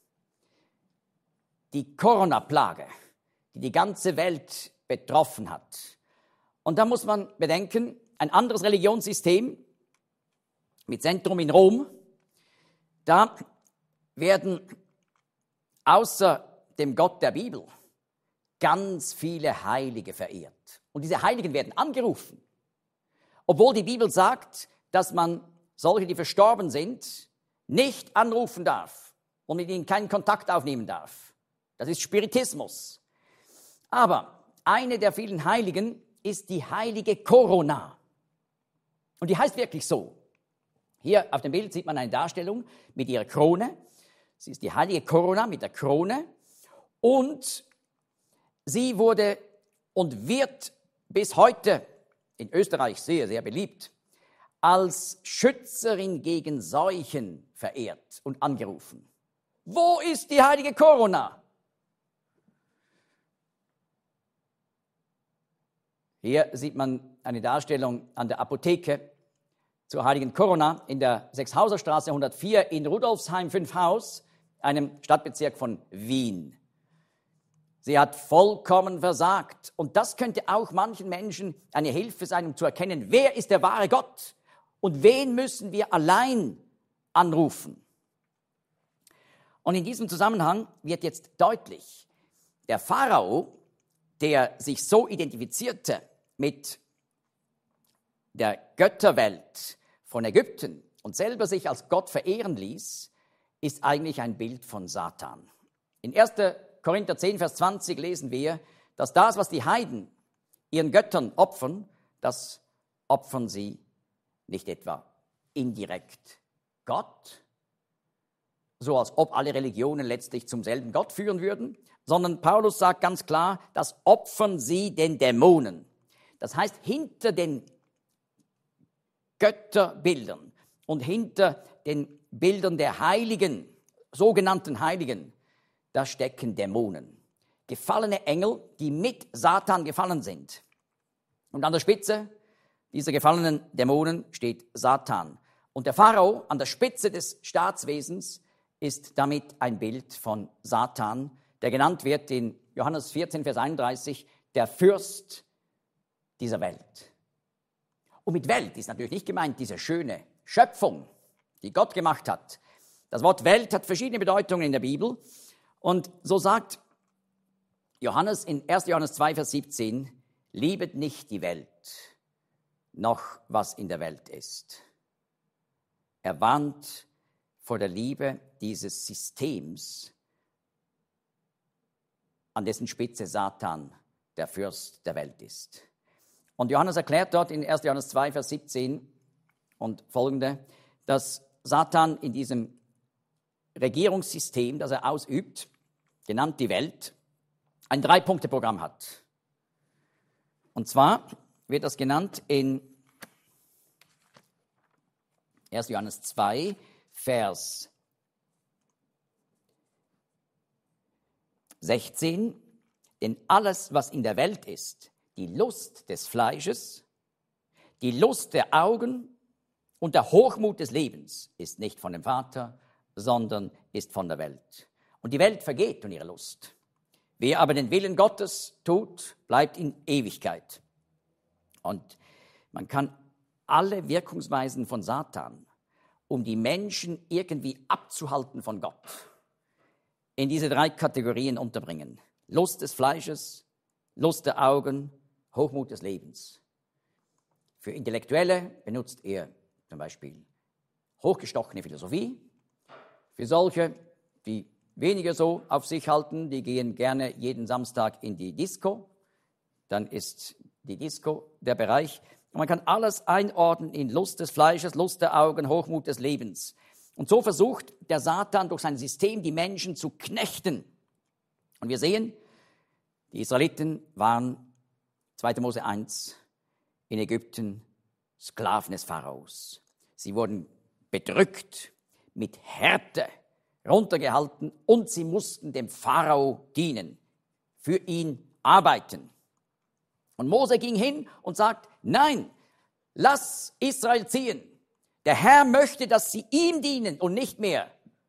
Die Corona-Plage, die die ganze Welt betroffen hat. Und da muss man bedenken, ein anderes Religionssystem mit Zentrum in Rom, da werden außer dem Gott der Bibel ganz viele Heilige verehrt. Und diese Heiligen werden angerufen. Obwohl die Bibel sagt, dass man solche, die verstorben sind, nicht anrufen darf und mit ihnen keinen Kontakt aufnehmen darf. Das ist Spiritismus. Aber eine der vielen Heiligen ist die heilige Corona. Und die heißt wirklich so. Hier auf dem Bild sieht man eine Darstellung mit ihrer Krone. Sie ist die heilige Corona mit der Krone. Und sie wurde und wird bis heute in Österreich sehr, sehr beliebt, als Schützerin gegen Seuchen verehrt und angerufen. Wo ist die heilige Corona? Hier sieht man eine Darstellung an der Apotheke zur heiligen Corona in der Sechshauserstraße hundertvier in Rudolfsheim fünf Haus, einem Stadtbezirk von Wien. Sie hat vollkommen versagt. Und das könnte auch manchen Menschen eine Hilfe sein, um zu erkennen, wer ist der wahre Gott und wen müssen wir allein anrufen. Und in diesem Zusammenhang wird jetzt deutlich, der Pharao, der sich so identifizierte mit der Götterwelt von Ägypten und selber sich als Gott verehren ließ, ist eigentlich ein Bild von Satan. In erster Korinther zehn, Vers zwanzig lesen wir, dass das, was die Heiden ihren Göttern opfern, das opfern sie nicht etwa indirekt Gott, so als ob alle Religionen letztlich zum selben Gott führen würden, sondern Paulus sagt ganz klar, das opfern sie den Dämonen. Das heißt, hinter den Götterbildern und hinter den Bildern der Heiligen, sogenannten Heiligen, da stecken Dämonen. Gefallene Engel, die mit Satan gefallen sind. Und an der Spitze, dieser gefallenen Dämonen steht Satan. Und der Pharao an der Spitze des Staatswesens ist damit ein Bild von Satan, der genannt wird in Johannes vierzehn, Vers einunddreißig, der Fürst dieser Welt. Und mit Welt ist natürlich nicht gemeint diese schöne Schöpfung, die Gott gemacht hat. Das Wort Welt hat verschiedene Bedeutungen in der Bibel. Und so sagt Johannes in erster Johannes zwei, Vers siebzehn, liebet nicht die Welt, noch was in der Welt ist. Er warnt vor der Liebe dieses Systems, an dessen Spitze Satan der Fürst der Welt ist. Und Johannes erklärt dort in erster Johannes zwei, Vers siebzehn und folgende, dass Satan in diesem Regierungssystem, das er ausübt, genannt die Welt, ein Drei-Punkte-Programm hat. Und zwar wird das genannt in erster Johannes zwei, Vers sechzehn. Denn alles, was in der Welt ist, die Lust des Fleisches, die Lust der Augen und der Hochmut des Lebens, ist nicht von dem Vater, sondern ist von der Welt. Und die Welt vergeht und ihre Lust. Wer aber den Willen Gottes tut, bleibt in Ewigkeit. Und man kann alle Wirkungsweisen von Satan, um die Menschen irgendwie abzuhalten von Gott, in diese drei Kategorien unterbringen. Lust des Fleisches, Lust der Augen, Hochmut des Lebens. Für Intellektuelle benutzt er zum Beispiel hochgestochene Philosophie. Für solche, die weniger so auf sich halten, die gehen gerne jeden Samstag in die Disco. Dann ist die Disco der Bereich. Und man kann alles einordnen in Lust des Fleisches, Lust der Augen, Hochmut des Lebens. Und so versucht der Satan durch sein System die Menschen zu knechten. Und wir sehen, die Israeliten waren, zweiter Mose eins, in Ägypten Sklaven des Pharaos. Sie wurden bedrückt, mit Härte runtergehalten und sie mussten dem Pharao dienen, für ihn arbeiten. Und Mose ging hin und sagt, nein, lass Israel ziehen. Der Herr möchte, dass sie ihm dienen und nicht mehr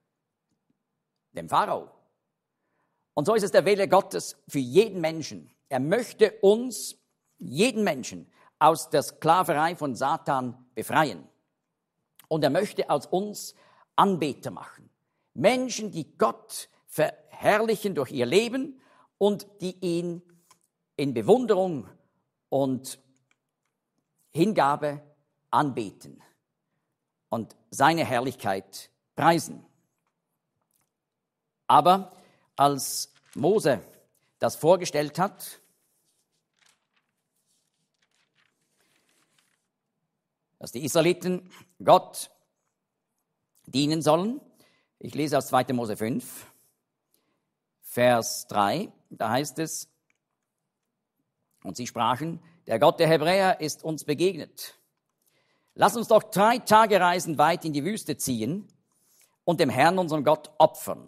dem Pharao. Und so ist es der Wille Gottes für jeden Menschen. Er möchte uns, jeden Menschen, aus der Sklaverei von Satan befreien. Und er möchte aus uns Anbeter machen. Menschen, die Gott verherrlichen durch ihr Leben und die ihn in Bewunderung und Hingabe anbeten und seine Herrlichkeit preisen. Aber als Mose das vorgestellt hat, dass die Israeliten Gott dienen sollen, ich lese aus zweiter Mose fünf, Vers drei, da heißt es, und sie sprachen, der Gott der Hebräer ist uns begegnet. Lass uns doch drei Tage Reisen weit in die Wüste ziehen und dem Herrn, unserem Gott, opfern.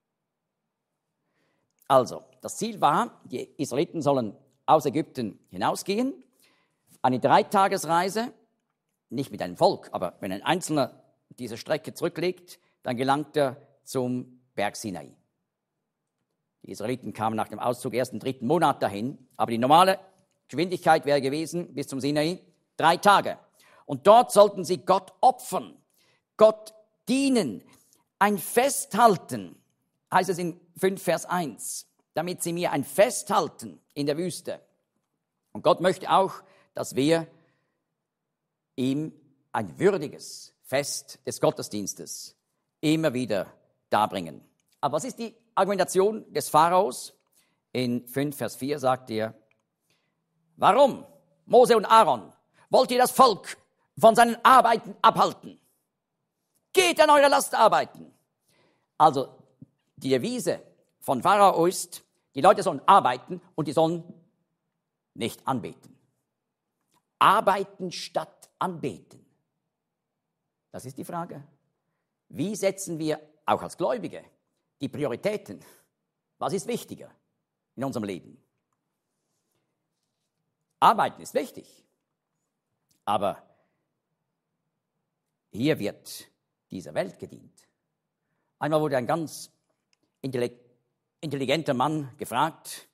Also, das Ziel war, die Israeliten sollen aus Ägypten hinausgehen, eine Dreitagesreise, nicht mit einem Volk, aber wenn ein Einzelner diese Strecke zurücklegt, dann gelangt er zum Berg Sinai. Die Israeliten kamen nach dem Auszug erst im dritten Monat dahin, aber die normale Geschwindigkeit wäre gewesen bis zum Sinai drei Tage. Und dort sollten sie Gott opfern, Gott dienen, ein Festhalten, heißt es in fünf Vers eins, damit sie mir ein Festhalten in der Wüste. Und Gott möchte auch, dass wir ihm ein würdiges Fest des Gottesdienstes immer wieder darbringen. Aber was ist die Argumentation des Pharaos? In fünf Vers vier sagt er, warum, Mose und Aaron, wollt ihr das Volk von seinen Arbeiten abhalten? Geht an eure Last arbeiten. Also die Devise von Pharao ist, die Leute sollen arbeiten und die sollen nicht anbeten. Arbeiten statt anbeten. Das ist die Frage. Wie setzen wir auch als Gläubige die Prioritäten? Was ist wichtiger in unserem Leben? Arbeiten ist wichtig. Aber hier wird dieser Welt gedient. Einmal wurde ein ganz intelligenter Mann gefragt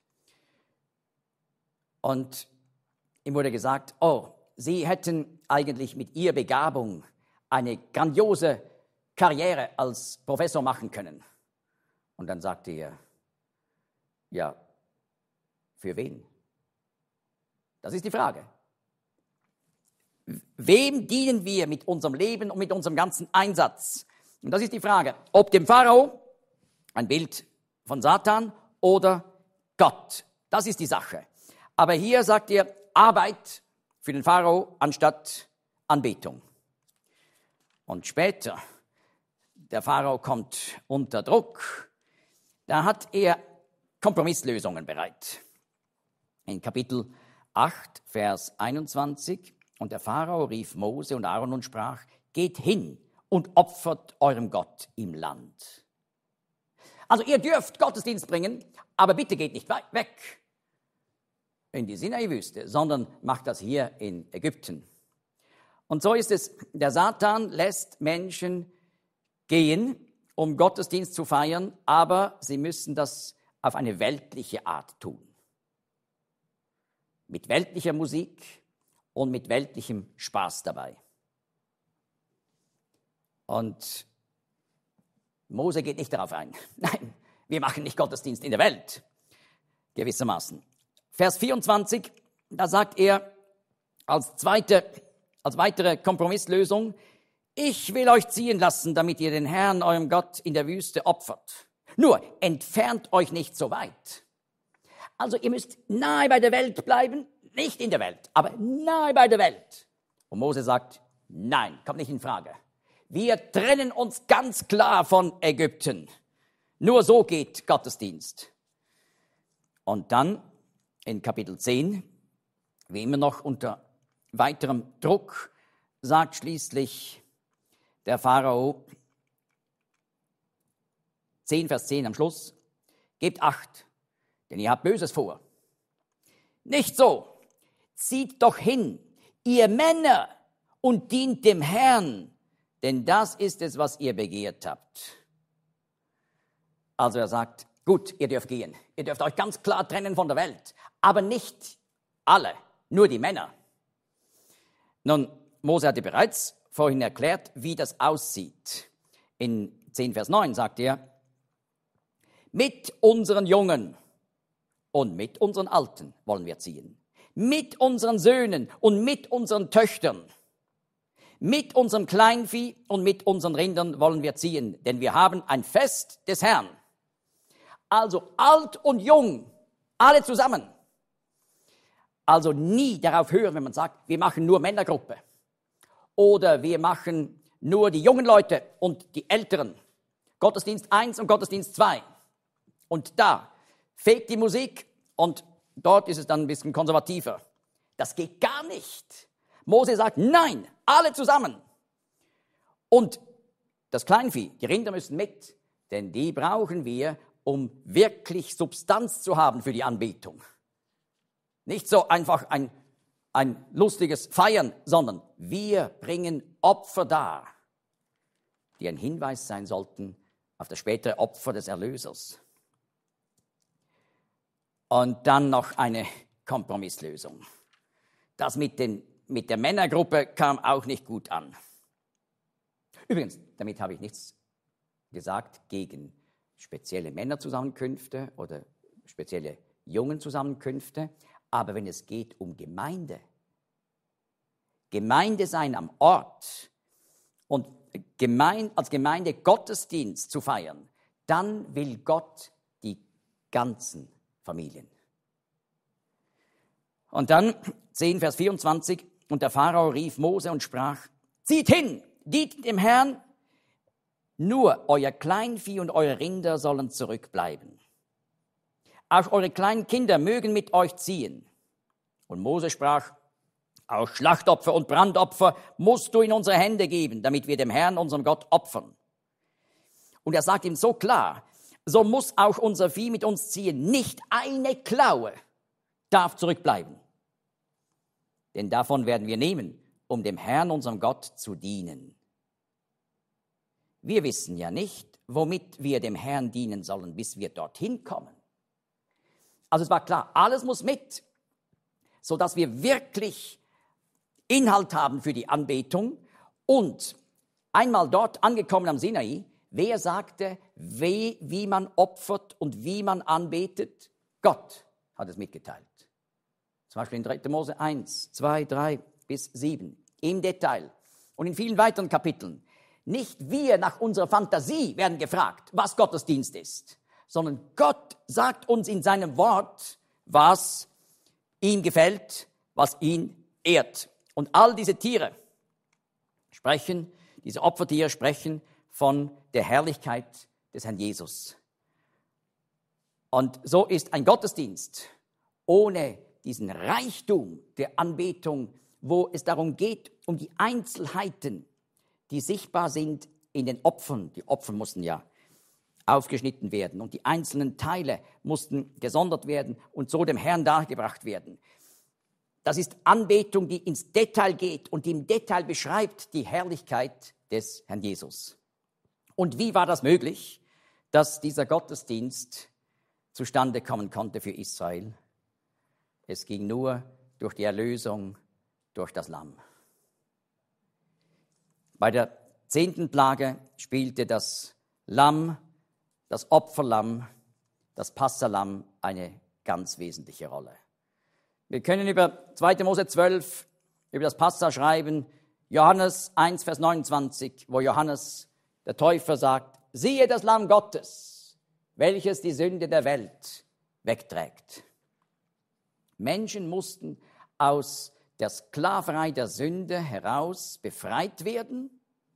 und ihm wurde gesagt, oh, Sie hätten eigentlich mit Ihrer Begabung eine grandiose Karriere als Professor machen können. Und dann sagte er, ja, für wen? Das ist die Frage. Wem dienen wir mit unserem Leben und mit unserem ganzen Einsatz? Und das ist die Frage, ob dem Pharao, ein Bild von Satan, oder Gott. Das ist die Sache. Aber hier sagt er, Arbeit für den Pharao anstatt Anbetung. Und später, der Pharao kommt unter Druck, da hat er Kompromisslösungen bereit. In Kapitel acht, Vers einundzwanzig, und der Pharao rief Mose und Aaron und sprach, geht hin und opfert eurem Gott im Land. Also ihr dürft Gottesdienst bringen, aber bitte geht nicht weg in die Sinai-Wüste, sondern macht das hier in Ägypten. Und so ist es, der Satan lässt Menschen gehen, um Gottesdienst zu feiern, aber sie müssen das auf eine weltliche Art tun. Mit weltlicher Musik und mit weltlichem Spaß dabei. Und Mose geht nicht darauf ein. Nein, wir machen nicht Gottesdienst in der Welt, gewissermaßen. Vers vierundzwanzig, da sagt er als zweite, als weitere Kompromisslösung, ich will euch ziehen lassen, damit ihr den Herrn, eurem Gott, in der Wüste opfert. Nur entfernt euch nicht so weit. Also ihr müsst nahe bei der Welt bleiben, nicht in der Welt, aber nahe bei der Welt. Und Mose sagt, nein, kommt nicht in Frage. Wir trennen uns ganz klar von Ägypten. Nur so geht Gottesdienst. Und dann in Kapitel zehn, wie immer noch unter weiterem Druck, sagt schließlich der Pharao, zehn Vers zehn am Schluss, gebt Acht, denn ihr habt Böses vor. Nicht so, zieht doch hin, ihr Männer, und dient dem Herrn, denn das ist es, was ihr begehrt habt. Also er sagt, gut, ihr dürft gehen, ihr dürft euch ganz klar trennen von der Welt, aber nicht alle, nur die Männer. Nun, Mose hatte bereits vorhin erklärt, wie das aussieht. In zehn Vers neun sagt er, mit unseren Jungen und mit unseren Alten wollen wir ziehen. Mit unseren Söhnen und mit unseren Töchtern. Mit unserem Kleinvieh und mit unseren Rindern wollen wir ziehen, denn wir haben ein Fest des Herrn. Also alt und jung, alle zusammen. Also nie darauf hören, wenn man sagt, wir machen nur Männergruppe. Oder wir machen nur die jungen Leute und die Älteren. Gottesdienst eins und Gottesdienst zwei. Und da fegt die Musik und dort ist es dann ein bisschen konservativer. Das geht gar nicht. Mose sagt, nein, alle zusammen. Und das Kleinvieh, die Rinder müssen mit, denn die brauchen wir, um wirklich Substanz zu haben für die Anbetung. Nicht so einfach ein, ein lustiges Feiern, sondern wir bringen Opfer dar, die ein Hinweis sein sollten auf das spätere Opfer des Erlösers. Und dann noch eine Kompromisslösung. Das mit, den, mit der Männergruppe kam auch nicht gut an. Übrigens, damit habe ich nichts gesagt gegen spezielle Männerzusammenkünfte oder spezielle Jungenzusammenkünfte. Aber wenn es geht um Gemeinde, Gemeinde sein am Ort und Gemeinde, als Gemeinde Gottesdienst zu feiern, dann will Gott die ganzen Familien. Und dann zehn Vers vierundzwanzig, und der Pharao rief Mose und sprach, zieht hin, dient dem Herrn, nur euer Kleinvieh und eure Rinder sollen zurückbleiben. Auch eure kleinen Kinder mögen mit euch ziehen. Und Mose sprach, auch Schlachtopfer und Brandopfer musst du in unsere Hände geben, damit wir dem Herrn, unserem Gott, opfern. Und er sagt ihm so klar, so muss auch unser Vieh mit uns ziehen. Nicht eine Klaue darf zurückbleiben. Denn davon werden wir nehmen um dem Herrn, unserem Gott, zu dienen. Wir wissen ja nicht, womit wir dem Herrn dienen sollen, bis wir dorthin kommen. Also es war klar, alles muss mit, sodass wir wirklich Inhalt haben für die Anbetung. Und einmal dort angekommen am Sinai, wer sagte, wie, wie man opfert und wie man anbetet? Gott hat es mitgeteilt. Zum Beispiel in dritter Mose eins, zwei, drei bis sieben, im Detail. Und in vielen weiteren Kapiteln. Nicht wir nach unserer Fantasie werden gefragt, was Gottesdienst ist, sondern Gott sagt uns in seinem Wort, was ihm gefällt, was ihn ehrt. Und all diese Tiere sprechen, diese Opfertiere sprechen von der Herrlichkeit des Herrn Jesus. Und so ist ein Gottesdienst ohne diesen Reichtum der Anbetung, wo es darum geht, um die Einzelheiten, die sichtbar sind in den Opfern. Die Opfer mussten ja aufgeschnitten werden und die einzelnen Teile mussten gesondert werden und so dem Herrn dargebracht werden. Das ist Anbetung, die ins Detail geht und die im Detail beschreibt die Herrlichkeit des Herrn Jesus. Und wie war das möglich, dass dieser Gottesdienst zustande kommen konnte für Israel? Es ging nur durch die Erlösung durch das Lamm. Bei der zehnten Plage spielte das Lamm, das Opferlamm, das Passalamm eine ganz wesentliche Rolle. Wir können über zweiter Mose zwölf, über das Passa schreiben, Johannes eins, Vers neunundzwanzig, wo Johannes, der Täufer, sagt, siehe das Lamm Gottes, welches die Sünde der Welt wegträgt. Menschen mussten aus der Sklaverei der Sünde heraus befreit werden,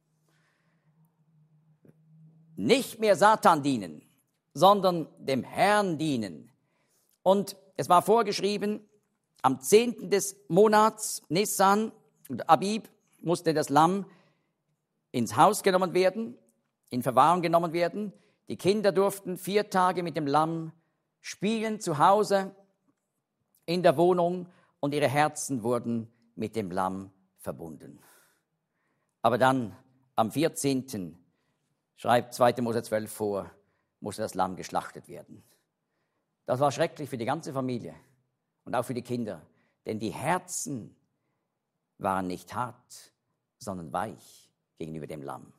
nicht mehr Satan dienen, sondern dem Herrn dienen. Und es war vorgeschrieben, am zehnten des Monats Nissan und Abib musste das Lamm ins Haus genommen werden, in Verwahrung genommen werden. Die Kinder durften vier Tage mit dem Lamm spielen zu Hause in der Wohnung und ihre Herzen wurden mit dem Lamm verbunden. Aber dann am vierzehnten schreibt zweiter Mose zwölf vor, musste das Lamm geschlachtet werden. Das war schrecklich für die ganze Familie und auch für die Kinder, denn die Herzen waren nicht hart, sondern weich gegenüber dem Lamm.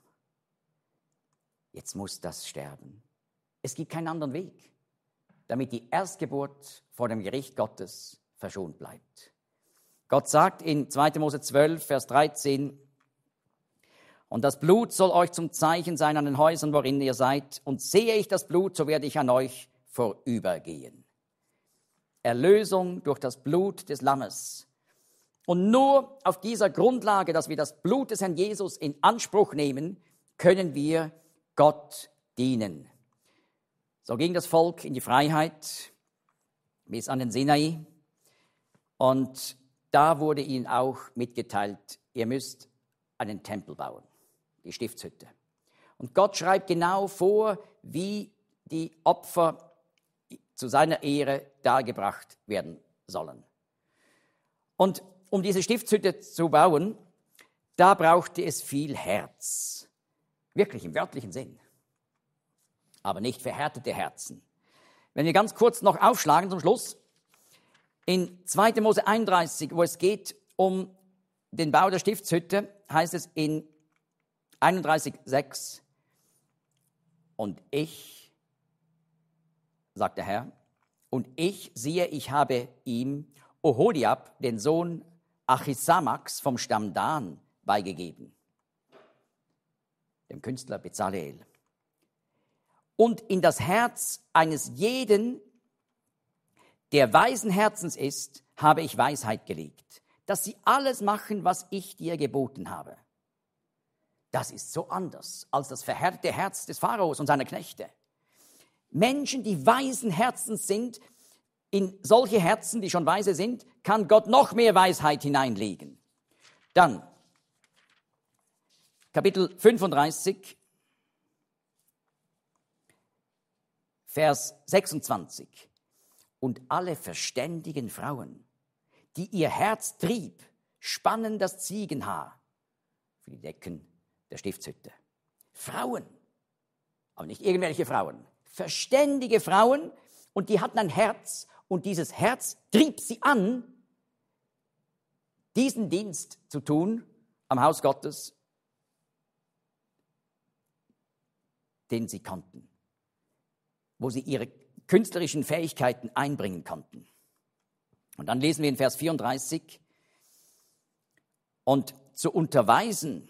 Jetzt muss das sterben. Es gibt keinen anderen Weg, damit die Erstgeburt vor dem Gericht Gottes verschont bleibt. Gott sagt in zweiter Mose zwölf, Vers dreizehn, und das Blut soll euch zum Zeichen sein an den Häusern, worin ihr seid. Und sehe ich das Blut, so werde ich an euch vorübergehen. Erlösung durch das Blut des Lammes. Und nur auf dieser Grundlage, dass wir das Blut des Herrn Jesus in Anspruch nehmen, können wir Gott dienen. So ging das Volk in die Freiheit bis an den Sinai. Und da wurde ihnen auch mitgeteilt, ihr müsst einen Tempel bauen, die Stiftshütte. Und Gott schreibt genau vor, wie die Opfer zu seiner Ehre dargebracht werden sollen. Und um diese Stiftshütte zu bauen, da brauchte es viel Herz. Wirklich im wörtlichen Sinn. Aber nicht verhärtete Herzen. Wenn wir ganz kurz noch aufschlagen zum Schluss, in zweiter Mose einunddreißig, wo es geht um den Bau der Stiftshütte, heißt es in einunddreißig, sechs, und ich, sagt der Herr, und ich, siehe, ich habe ihm Oholiab, den Sohn Achisamachs vom Stamm Dan, beigegeben, dem Künstler Bezaleel. Und in das Herz eines jeden, der weisen Herzens ist, habe ich Weisheit gelegt, dass sie alles machen, was ich dir geboten habe. Das ist so anders als das verhärtete Herz des Pharaos und seiner Knechte. Menschen, die weisen Herzens sind, in solche Herzen, die schon weise sind, kann Gott noch mehr Weisheit hineinlegen. Dann Kapitel fünfunddreißig, Vers sechsundzwanzig. Und alle verständigen Frauen, die ihr Herz trieb, spannen das Ziegenhaar für die Decken der Stiftshütte. Frauen, aber nicht irgendwelche Frauen, verständige Frauen, und die hatten ein Herz, und dieses Herz trieb sie an, diesen Dienst zu tun am Haus Gottes, den sie konnten, wo sie ihre künstlerischen Fähigkeiten einbringen konnten. Und dann lesen wir in Vers vierunddreißig, und zu unterweisen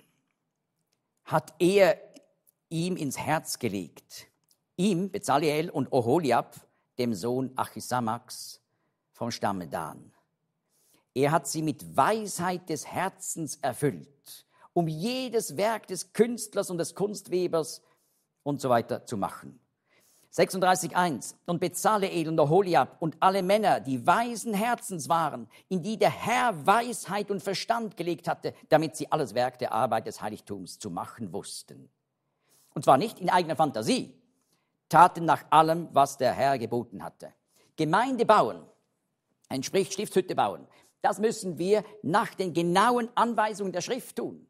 hat er ihm ins Herz gelegt, ihm, Bezaleel, und Oholiab, dem Sohn Achisamachs vom Stamme Dan. Er hat sie mit Weisheit des Herzens erfüllt, um jedes Werk des Künstlers und des Kunstwebers und so weiter zu machen. sechsunddreißig eins. Und Bezaleel und Oholiab und alle Männer, die weisen Herzens waren, in die der Herr Weisheit und Verstand gelegt hatte, damit sie alles Werk der Arbeit des Heiligtums zu machen wussten. Und zwar nicht in eigener Fantasie, taten nach allem, was der Herr geboten hatte. Gemeinde bauen, entspricht Stiftshütte bauen. Das müssen wir nach den genauen Anweisungen der Schrift tun.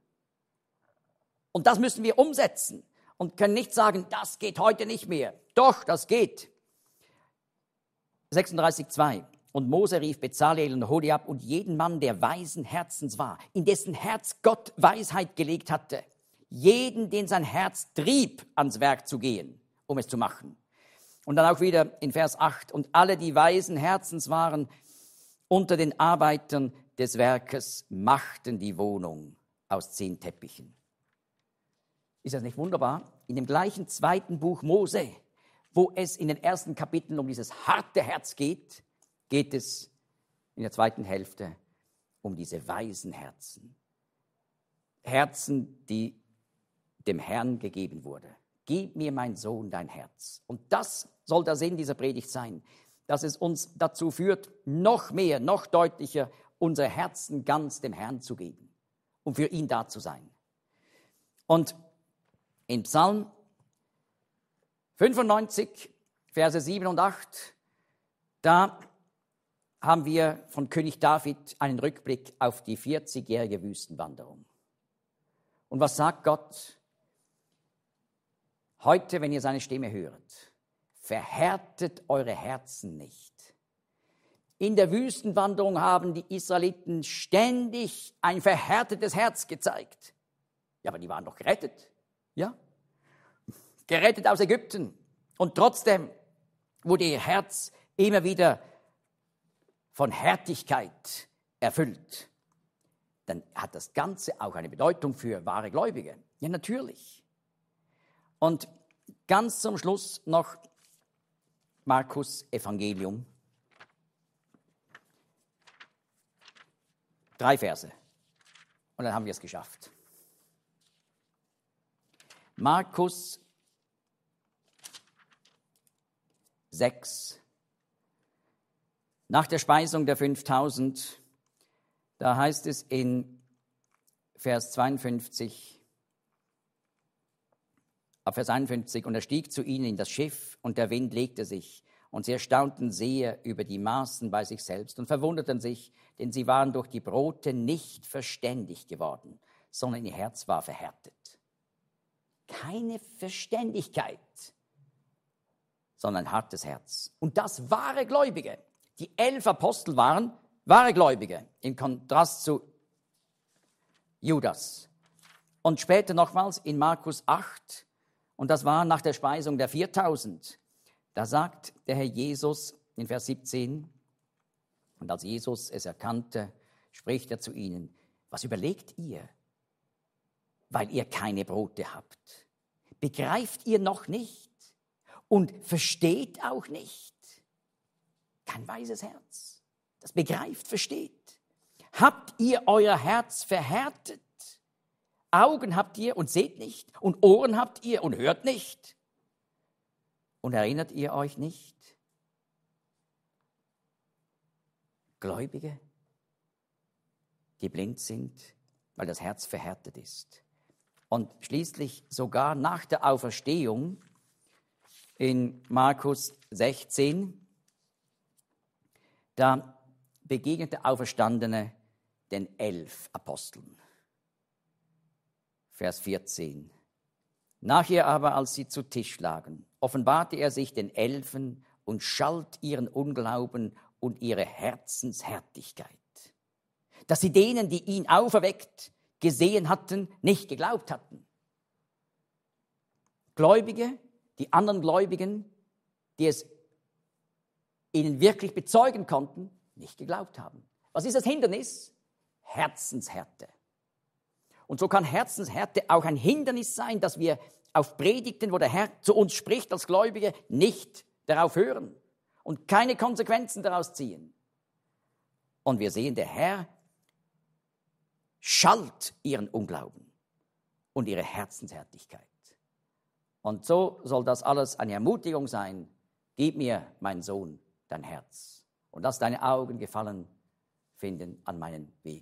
Und das müssen wir umsetzen und können nicht sagen, das geht heute nicht mehr. Doch, das geht. sechsunddreißig zwei. Und Mose rief Bezaleel und Oholiab und jeden Mann, der weisen Herzens war, in dessen Herz Gott Weisheit gelegt hatte, jeden, den sein Herz trieb, ans Werk zu gehen, um es zu machen. Und dann auch wieder in Vers acht. Und alle, die weisen Herzens waren, unter den Arbeitern des Werkes, machten die Wohnung aus zehn Teppichen. Ist das nicht wunderbar? In dem gleichen zweiten Buch Mose, wo es in den ersten Kapiteln um dieses harte Herz geht, geht es in der zweiten Hälfte um diese weisen Herzen. Herzen, die dem Herrn gegeben wurde. Gib mir, mein Sohn, dein Herz. Und das soll der Sinn dieser Predigt sein, dass es uns dazu führt, noch mehr, noch deutlicher unsere Herzen ganz dem Herrn zu geben, um für ihn da zu sein. Und in Psalm fünfundneunzig, Verse sieben und acht, da haben wir von König David einen Rückblick auf die vierzigjährige Wüstenwanderung. Und was sagt Gott? Heute, wenn ihr seine Stimme hört, verhärtet eure Herzen nicht. In der Wüstenwanderung haben die Israeliten ständig ein verhärtetes Herz gezeigt. Ja, aber die waren doch gerettet. Ja, gerettet aus Ägypten. Und trotzdem wurde ihr Herz immer wieder von Härtigkeit erfüllt. Dann hat das Ganze auch eine Bedeutung für wahre Gläubige. Ja, natürlich. Und ganz zum Schluss noch Markus Evangelium. Drei Verse. Und dann haben wir es geschafft. Markus sechs. Nach der Speisung der fünftausend, da heißt es in Vers zweiundfünfzig, ab Vers einundfünfzig, und er stieg zu ihnen in das Schiff, und der Wind legte sich, und sie erstaunten sehr über die Maßen bei sich selbst und verwunderten sich, denn sie waren durch die Brote nicht verständig geworden, sondern ihr Herz war verhärtet. Keine Verständigkeit, sondern ein hartes Herz. Und das wahre Gläubige. Die elf Apostel waren wahre Gläubige, im Kontrast zu Judas. Und später nochmals in Markus acht, und das war nach der Speisung der viertausend, da sagt der Herr Jesus in Vers siebzehn, und als Jesus es erkannte, spricht er zu ihnen, was überlegt ihr, weil ihr keine Brote habt? Begreift ihr noch nicht und versteht auch nicht? Kein weises Herz, das begreift, versteht. Habt ihr euer Herz verhärtet? Augen habt ihr und seht nicht, und Ohren habt ihr und hört nicht. Und erinnert ihr euch nicht? Gläubige, die blind sind, weil das Herz verhärtet ist. Und schließlich sogar nach der Auferstehung in Markus sechzehn, da begegnet der Auferstandene den elf Aposteln. Vers vierzehn. Nachher aber, als sie zu Tisch lagen, offenbarte er sich den Elfen und schalt ihren Unglauben und ihre Herzenshärtigkeit, dass sie denen, die ihn auferweckt, gesehen hatten, nicht geglaubt hatten. Gläubige, die anderen Gläubigen, die es ihnen wirklich bezeugen konnten, nicht geglaubt haben. Was ist das Hindernis? Herzenshärte. Und so kann Herzenshärte auch ein Hindernis sein, dass wir auf Predigten, wo der Herr zu uns spricht als Gläubige, nicht darauf hören und keine Konsequenzen daraus ziehen. Und wir sehen, der Herr schalt ihren Unglauben und ihre Herzenshärtigkeit. Und so soll das alles eine Ermutigung sein. Gib mir, mein Sohn, dein Herz und lass deine Augen Gefallen finden an meinen Wegen.